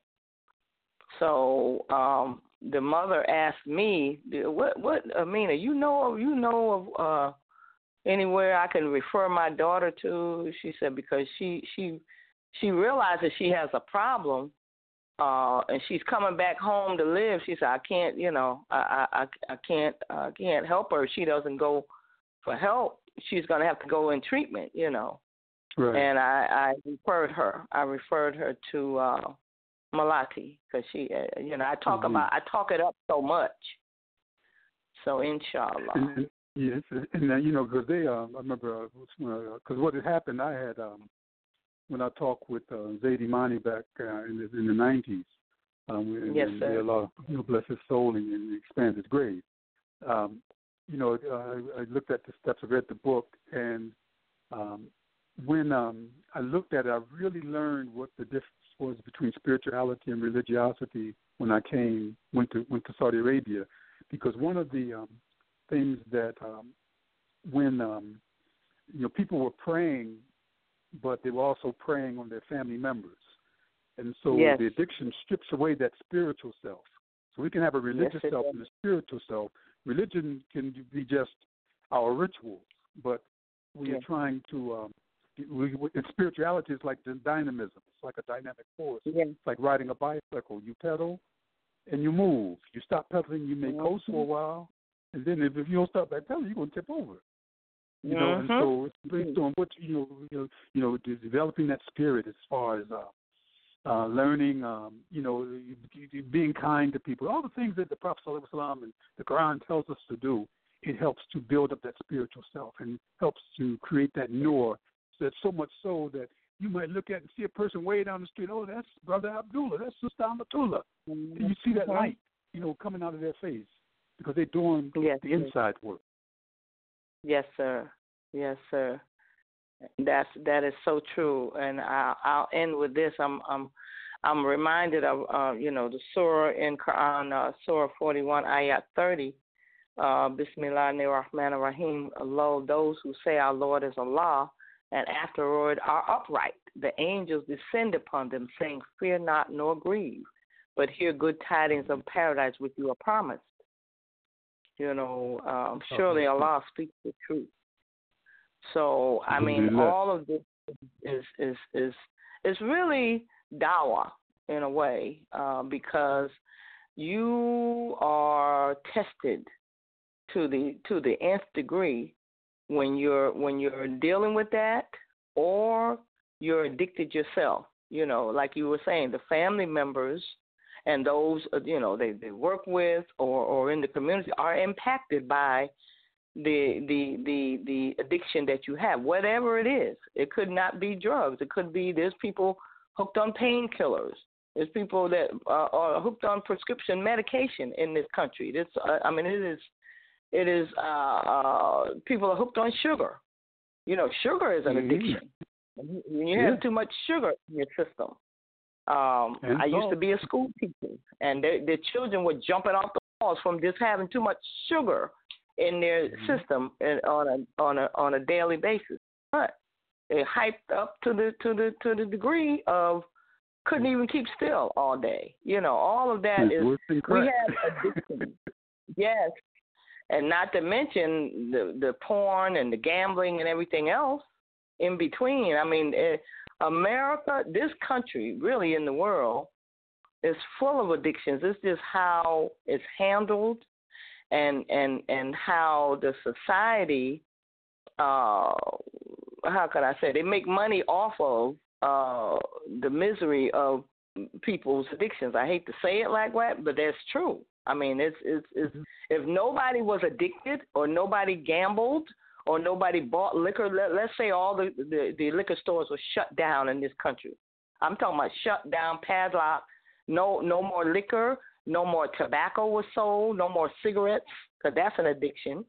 So the mother asked me, what Amina, you know of anywhere I can refer my daughter to? She said because she realizes she has a problem and she's coming back home to live. She said, I can't, I can't help her. If she doesn't go for help, she's going to have to go in treatment, Right. And I referred her to Malati, because she, I talk it up so much. So inshallah. Yes, and because they, I remember, because what had happened, I had when I talked with Zaid Imani back in the 90s. Yes, sir. A lot of, bless his soul and expand his grave. I looked at the steps, I read the book, and when I looked at it, I really learned what the difference was between spirituality and religiosity when I went to Saudi Arabia, because one of the things that when people were praying, but they were also preying on their family members. And so the addiction strips away that spiritual self. So we can have a religious self and a spiritual self. Religion can be just our rituals, but we are trying to, and spirituality is like the dynamism. It's like a dynamic force. It's like riding a bicycle. You pedal and you move. You stop pedaling, you may coast for a while, and then if you don't stop that pedaling, you're going to tip over. And so it's based on what developing that spirit as far as learning, being kind to people, all the things that the Prophet ﷺ and the Quran tells us to do. It helps to build up that spiritual self and helps to create that nur. So much so that you might look at and see a person way down the street. Oh, that's Brother Abdullah. That's Sister Amatullah. And you see that light, coming out of their face because they're doing the inside work. Yes, sir. Yes, sir. That is so true. And I'll end with this. I'm reminded of the surah in Quran, Surah 41, Ayat 30. Bismillahir Rahmanir Rahim. Lo, those who say our Lord is Allah, and afterward are upright. The angels descend upon them, saying, "Fear not nor grieve, but hear good tidings of paradise which you are promised." Surely Allah speaks the truth. So I mean, all of this is really dawah in a way, because you are tested to the nth degree when you're dealing with that, or you're addicted yourself. Like you were saying, the family members and those they work with or in the community are impacted by the addiction that you have, whatever it is. It could not be drugs. It could be there's people hooked on painkillers. There's people that are hooked on prescription medication in this country. It is people are hooked on sugar. Sugar is an addiction. When you have too much sugar in your system. I used to be a school teacher, and the children were jumping off the walls from just having too much sugar in their system and on a daily basis. But they hyped up to the degree of couldn't even keep still all day. All of that is we have addiction. Yes. And not to mention the porn and the gambling and everything else in between. I mean, America, this country, really in the world, is full of addictions. It's just how it's handled and how the society, how can I say, they make money off of the misery of people's addictions. I hate to say it like that, but that's true. I mean, it's if nobody was addicted or nobody gambled or nobody bought liquor, let's say all the liquor stores were shut down in this country. I'm talking about shut down, padlock, no more liquor, no more tobacco was sold, no more cigarettes, because that's an addiction.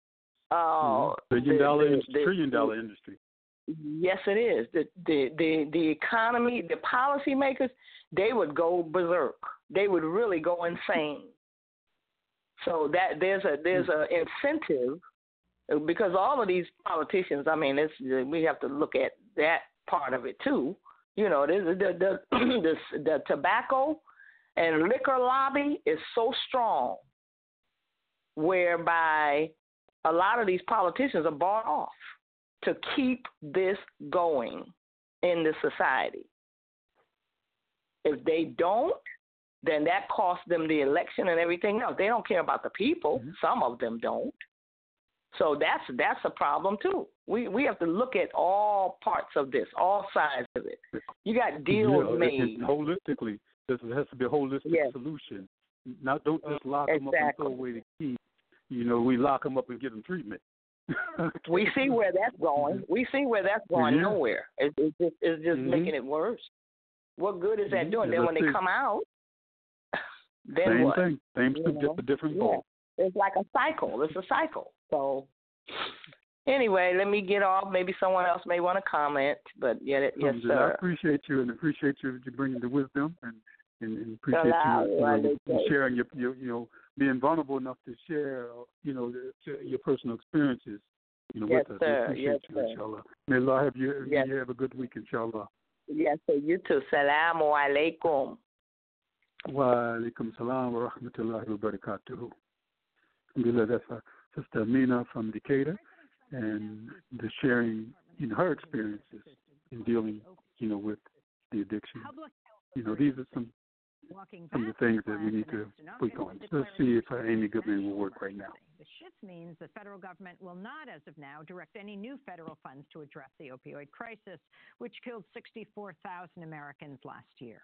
$1 trillion industry. Yes, it is. The economy, the policymakers, they would go berserk. They would really go insane. So that there's a incentive, because all of these politicians, I mean, we have to look at that part of it too. The tobacco and liquor lobby is so strong, whereby a lot of these politicians are bought off to keep this going in the society. If they don't, then that costs them the election and everything else. They don't care about the people. Mm-hmm. Some of them don't. So that's a problem too. We have to look at all parts of this, all sides of it. You got deals made. Holistically, there has to be a holistic solution. Don't just lock them up and throw away the key. We lock them up and give them treatment. We see where that's going. Nowhere. It's just making it worse. What good is that doing? Then when they come out, then same what? Thing. Same different ball. It's like a cycle. It's a cycle. So anyway, let me get off. Maybe someone else may want to comment, but yes, sir. I appreciate you and appreciate you bringing the wisdom and appreciate you sharing your being vulnerable enough to share your personal experiences with us. Sir. We appreciate you, inshallah. May Allah have you have a good week, inshallah. Yes, sir. You too. Salamu alaikum. Wa alaikum salam wa rahmatullahi wa barakatuhu. Alhamdulillah, that's Sister Amina from Decatur, and the sharing her experiences in dealing with the addiction. These are some of the things that we need to speak on. Let's see if Amy Goodman will work right now. The shift means the federal government will not, as of now, direct any new federal funds to address the opioid crisis, which killed 64,000 Americans last year.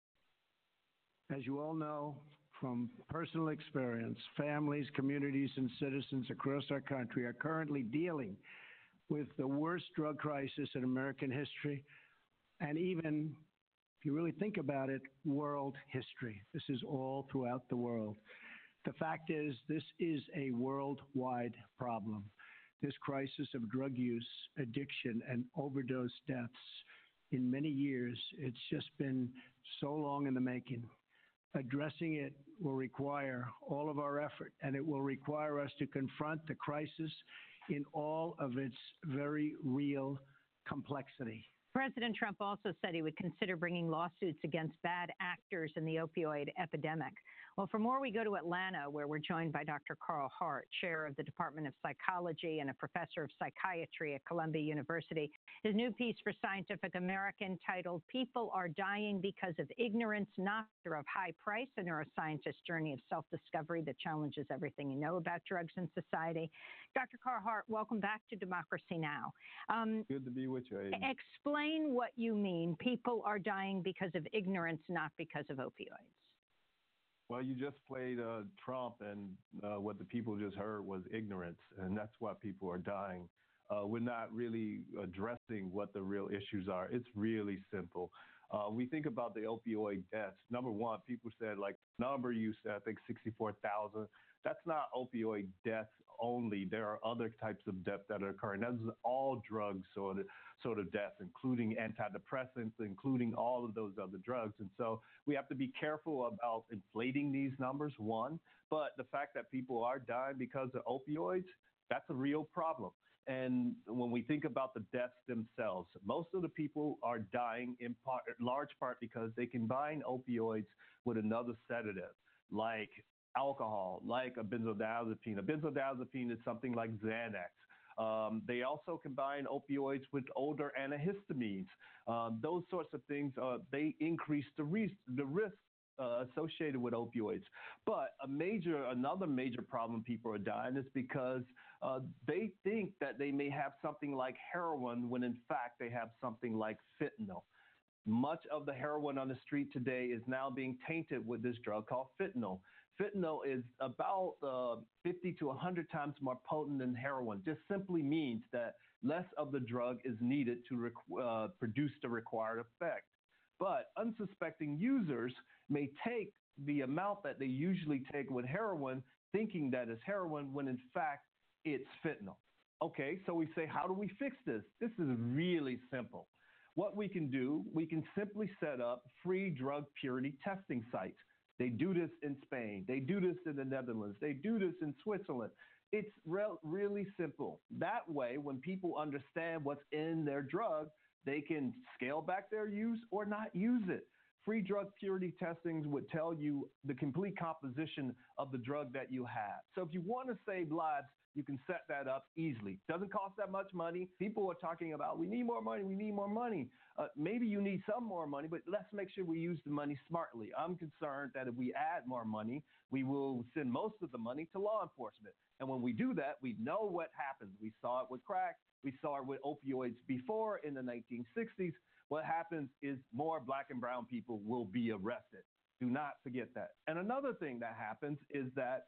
As you all know from personal experience, families, communities, and citizens across our country are currently dealing with the worst drug crisis in American history, and even, if you really think about it, world history. This is all throughout the world. The fact is, this is a worldwide problem. This crisis of drug use, addiction, and overdose deaths, in many years, it's just been so long in the making. Addressing it will require all of our effort, and it will require us to confront the crisis in all of its very real complexity. President Trump also said he would consider bringing lawsuits against bad actors in the opioid epidemic. Well, for more, we go to Atlanta, where we're joined by Dr. Carl Hart, chair of the Department of Psychology and a professor of psychiatry at Columbia University. His new piece for Scientific American, titled "People Are Dying Because of Ignorance, Not of High Price, a Neuroscientist's Journey of Self-Discovery That Challenges Everything You Know About Drugs and Society." Dr. Carl Hart, welcome back to Democracy Now! Good to be with you, Amy. Explain what you mean. People are dying because of ignorance, not because of opioids. Well, you just played Trump, and what the people just heard was ignorance, and that's why people are dying. We're not really addressing what the real issues are. It's really simple. We think about the opioid deaths. Number one, people said, number you said, I think 64,000. That's not opioid deaths only. There are other types of deaths that are occurring. That's all drugs sort of deaths, including antidepressants, including all of those other drugs. And so we have to be careful about inflating these numbers, one. But the fact that people are dying because of opioids, that's a real problem. And when we think about the deaths themselves, most of the people are dying in large part because they combine opioids with another sedative, like alcohol, like a benzodiazepine. A benzodiazepine is something like Xanax. They also combine opioids with older antihistamines. Those sorts of things, they increase the risk associated with opioids. But another major problem people are dying is because they think that they may have something like heroin when in fact they have something like fentanyl. Much of the heroin on the street today is now being tainted with this drug called fentanyl. Fentanyl is about 50 to 100 times more potent than heroin. Just simply means that less of the drug is needed to produce the required effect. But unsuspecting users may take the amount that they usually take with heroin, thinking that it's heroin, when in fact it's fentanyl. Okay, so we say, how do we fix this? This is really simple. What we can do, we can simply set up free drug purity testing sites. They do this in Spain. They do this in the Netherlands. They do this in Switzerland. It's really simple. That way, when people understand what's in their drug, they can scale back their use or not use it. Free drug purity testings would tell you the complete composition of the drug that you have. So if you want to save lives, you can set that up easily. Doesn't cost that much money. People are talking about, we need more money, we need more money. Maybe you need some more money, but let's make sure we use the money smartly. I'm concerned that if we add more money, we will send most of the money to law enforcement. And when we do that, we know what happens. We saw it with crack. We saw it with opioids before in the 1960s. What happens is more black and brown people will be arrested. Do not forget that. And another thing that happens is that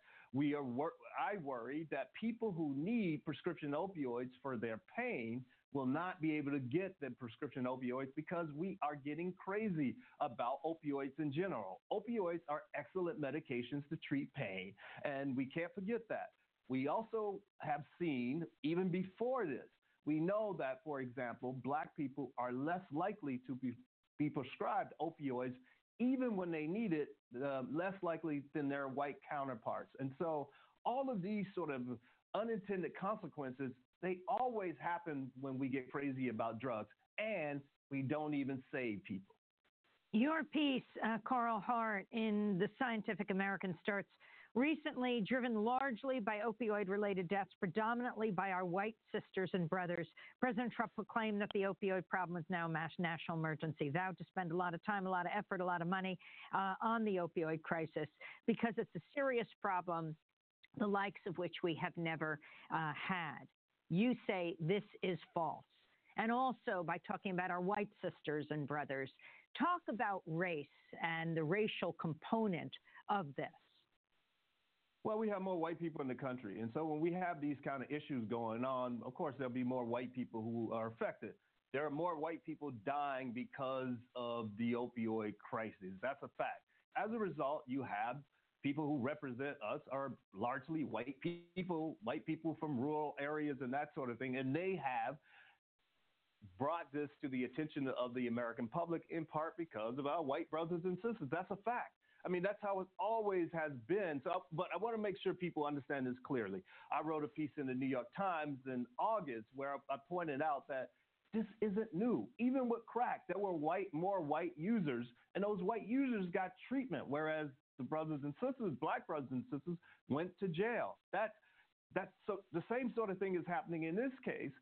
I worry that people who need prescription opioids for their pain will not be able to get the prescription opioids because we are getting crazy about opioids in general. Opioids are excellent medications to treat pain, and we can't forget that. We also have seen, even before this, we know that, for example, black people are less likely to be prescribed opioids even when they need it, less likely than their white counterparts. And so all of these sort of unintended consequences, they always happen when we get crazy about drugs, and we don't even save people. Your piece, Carl Hart, in The Scientific American starts recently, driven largely by opioid-related deaths, predominantly by our white sisters and brothers. President Trump proclaimed that the opioid problem is now a national emergency, vowed to spend a lot of time, a lot of effort, a lot of money on the opioid crisis because it's a serious problem, the likes of which we have never had. You say this is false. And also, by talking about our white sisters and brothers, talk about race and the racial component of this. Well, we have more white people in the country. And so when we have these kind of issues going on, of course, there'll be more white people who are affected. There are more white people dying because of the opioid crisis. That's a fact. As a result, you have people who represent us are largely white people from rural areas and that sort of thing. And they have brought this to the attention of the American public in part because of our white brothers and sisters. That's a fact. I mean, that's how it always has been. But I want to make sure people understand this clearly. I wrote a piece in the New York Times in August where I pointed out that this isn't new. Even with crack, there were more white users, and those white users got treatment, whereas the brothers and sisters, black brothers and sisters, went to jail. So the same sort of thing is happening in this case.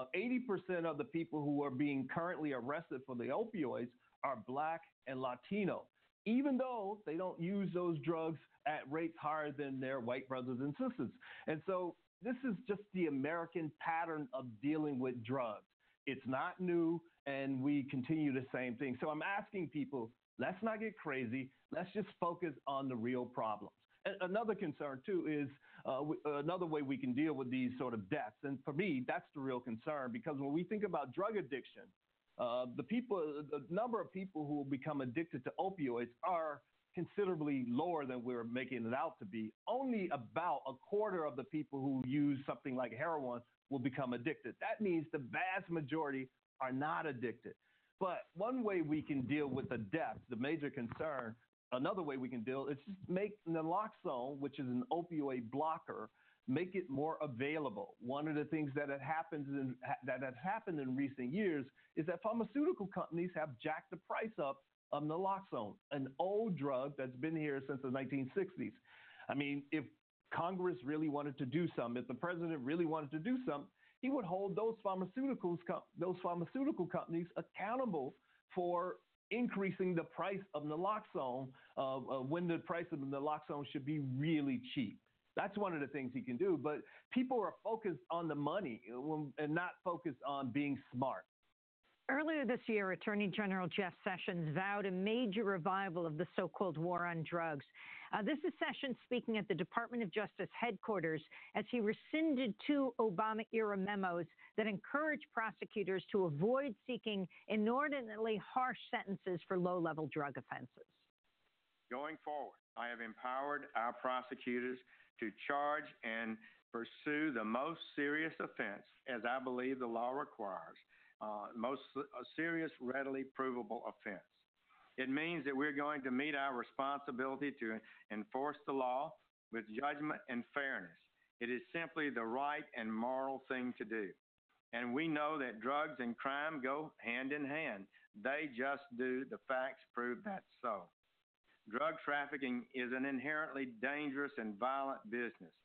80% of the people who are being currently arrested for the opioids are black and Latino, even though they don't use those drugs at rates higher than their white brothers and sisters. And so this is just the American pattern of dealing with drugs. It's not new, and we continue the same thing. So I'm asking people, let's not get crazy. Let's just focus on the real problems. And another concern, too, is another way we can deal with these sort of deaths. And for me, that's the real concern, because when we think about drug addiction, the number of people who will become addicted to opioids are considerably lower than we're making it out to be. Only about a quarter of the people who use something like heroin will become addicted. That means the vast majority are not addicted. But one way we can deal with the deaths, the major concern, another way we can deal is just make naloxone, which is an opioid blocker, make it more available. One of the things that has happened in recent years is that pharmaceutical companies have jacked the price up of naloxone, an old drug that's been here since the 1960s. I mean, if Congress really wanted to do something, if the president really wanted to do something, he would hold those pharmaceutical companies accountable for increasing the price of naloxone when the price of naloxone should be really cheap. That's one of the things he can do. But people are focused on the money and not focused on being smart. Earlier this year, Attorney General Jeff Sessions vowed a major revival of the so-called war on drugs. This is Sessions speaking at the Department of Justice headquarters as he rescinded 2 Obama-era memos that encourage prosecutors to avoid seeking inordinately harsh sentences for low-level drug offenses. Going forward, I have empowered our prosecutors to charge and pursue the most serious offense, as I believe the law requires, most serious, readily provable offense. It means that we're going to meet our responsibility to enforce the law with judgment and fairness. It is simply the right and moral thing to do. And we know that drugs and crime go hand in hand. They just do. The facts prove that so. Drug trafficking is an inherently dangerous and violent business.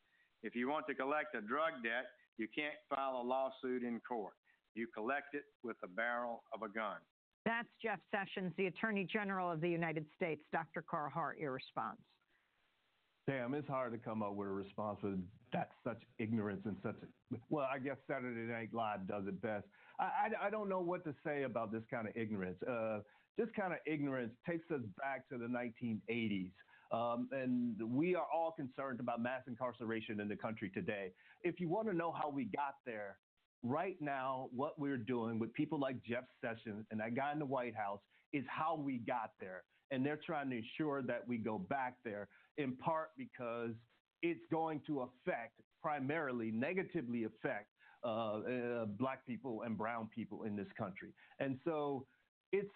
If you want to collect a drug debt, you can't file a lawsuit in court. You collect it with the barrel of a gun. That's Jeff Sessions, the Attorney General of the United States. Dr. Carl Hart, your response. Damn, it's hard to come up with a response with that such ignorance and such. Well, I guess Saturday Night Live does it best. I don't know what to say about this kind of ignorance. This kind of ignorance takes us back to the 1980s. And we are all concerned about mass incarceration in the country today. If you want to know how we got there, right now, what we're doing with people like Jeff Sessions and that guy in the White House is how we got there. And they're trying to ensure that we go back there, in part because it's going to affect, primarily negatively affect, Black people and brown people in this country. And so it's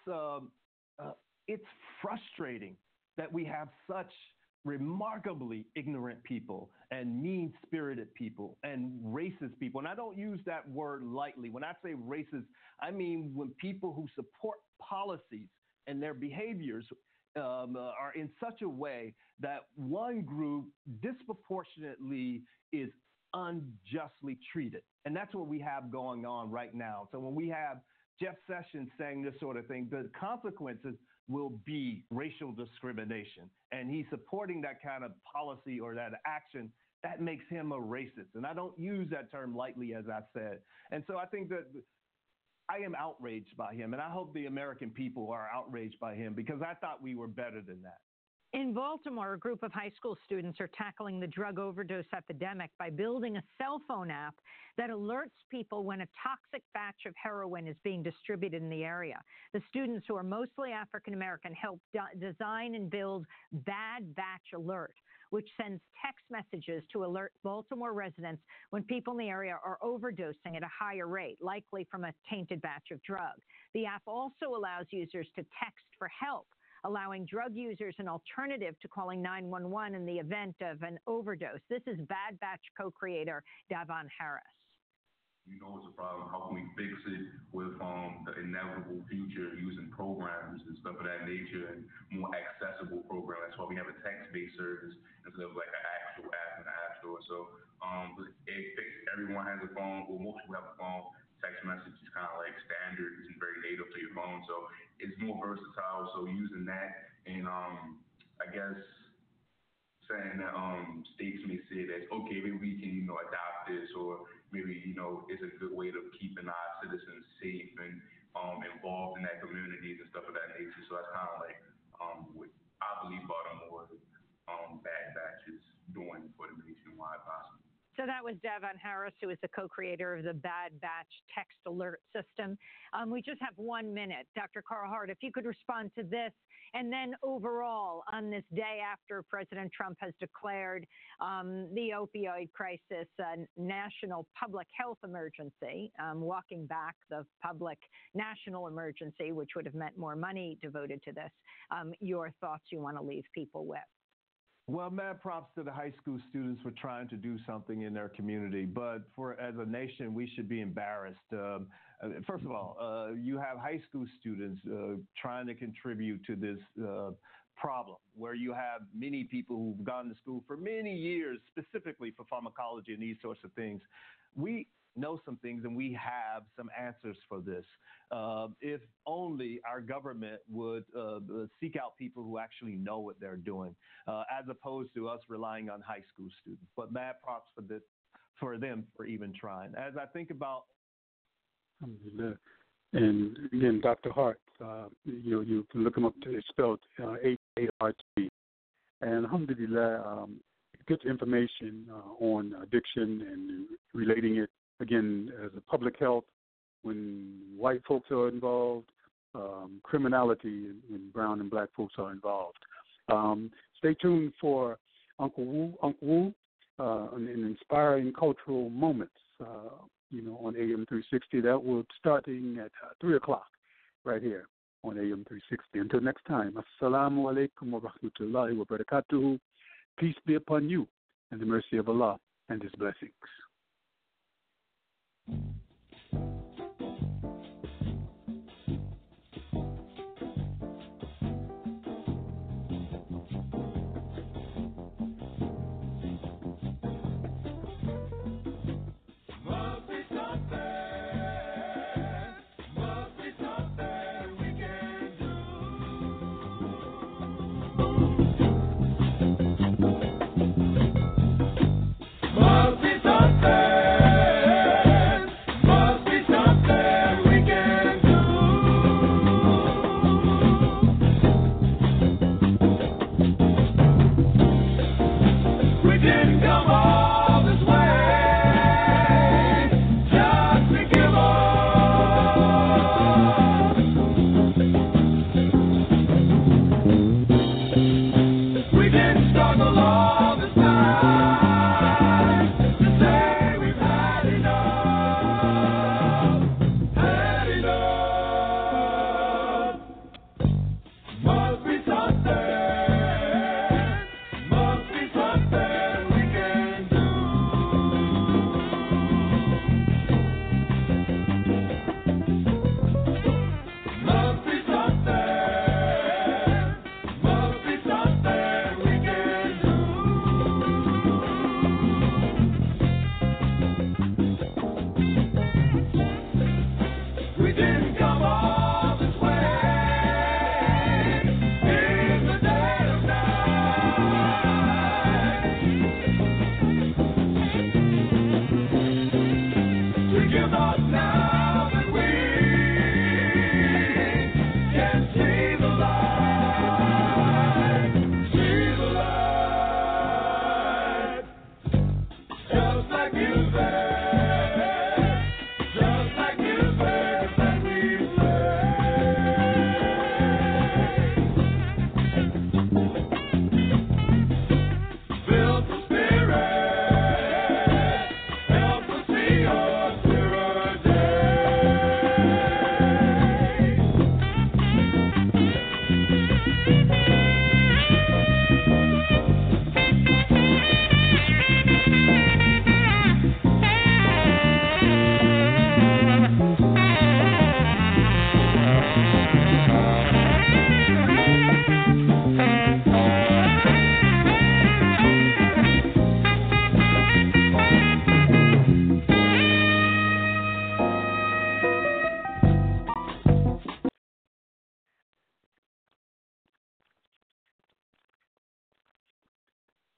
frustrating that we have such remarkably ignorant people and mean-spirited people and racist people. And I don't use that word lightly. When I say racist, I mean when people who support policies and their behaviors are in such a way that one group disproportionately is unjustly treated. And that's what we have going on right now. So when we have Jeff Sessions saying this sort of thing, the consequences will be racial discrimination. And he's supporting that kind of policy or that action that makes him a racist. And I don't use that term lightly, as I said. And so I think that I am outraged by him, and I hope the American people are outraged by him, because I thought we were better than that. In Baltimore, a group of high school students are tackling the drug overdose epidemic by building a cell phone app that alerts people when a toxic batch of heroin is being distributed in the area. The students, who are mostly African American, helped design and build Bad Batch Alert, which sends text messages to alert Baltimore residents when people in the area are overdosing at a higher rate, likely from a tainted batch of drug. The app also allows users to text for help, allowing drug users an alternative to calling 911 in the event of an overdose. This is Bad Batch co-creator Davon Harris. You know it's a problem. How can we fix it with the inevitable future using programs and stuff of that nature and more accessible programs? That's why we have a text-based service instead of like an actual app in the App Store. So everyone has a phone, or most people have a phone. Text message is kind of like standard. It's very native to your phone. So it's more versatile. So using that, and I guess saying that states may say that, okay, maybe we can, adopt this, or maybe, it's a good way of keeping our citizens safe and involved in that communities and stuff of that nature. So that's kind of like what I believe Baltimore Bad Batch is doing for the nationwide possible. So that was Davon Harris, who is the co-creator of the Bad Batch text alert system. We just have 1 minute. Dr. Carl Hart, if you could respond to this, and then overall, on this day after President Trump has declared the opioid crisis a national public health emergency, walking back the public national emergency, which would have meant more money devoted to this, your thoughts you want to leave people with. Well, mad props to the high school students for trying to do something in their community. But as a nation, we should be embarrassed. First of all, you have high school students trying to contribute to this problem, where you have many people who've gone to school for many years, specifically for pharmacology and these sorts of things. We know some things, and we have some answers for this. If only our government would seek out people who actually know what they're doing, as opposed to us relying on high school students. But mad props for them for even trying. As I think about, and again, Dr. Hart, you can look him up. It's spelled H-A-R-T, and alhamdulillah, good information on addiction and relating it. Again, as a public health, when white folks are involved, criminality when brown and black folks are involved. Stay tuned for Uncle Wu, and inspiring cultural moments, on AM 360. That will starting at 3 o'clock right here on AM 360. Until next time, Assalamu alaikum wa rahmatullahi wa barakatuhu. Peace be upon you and the mercy of Allah and His blessings.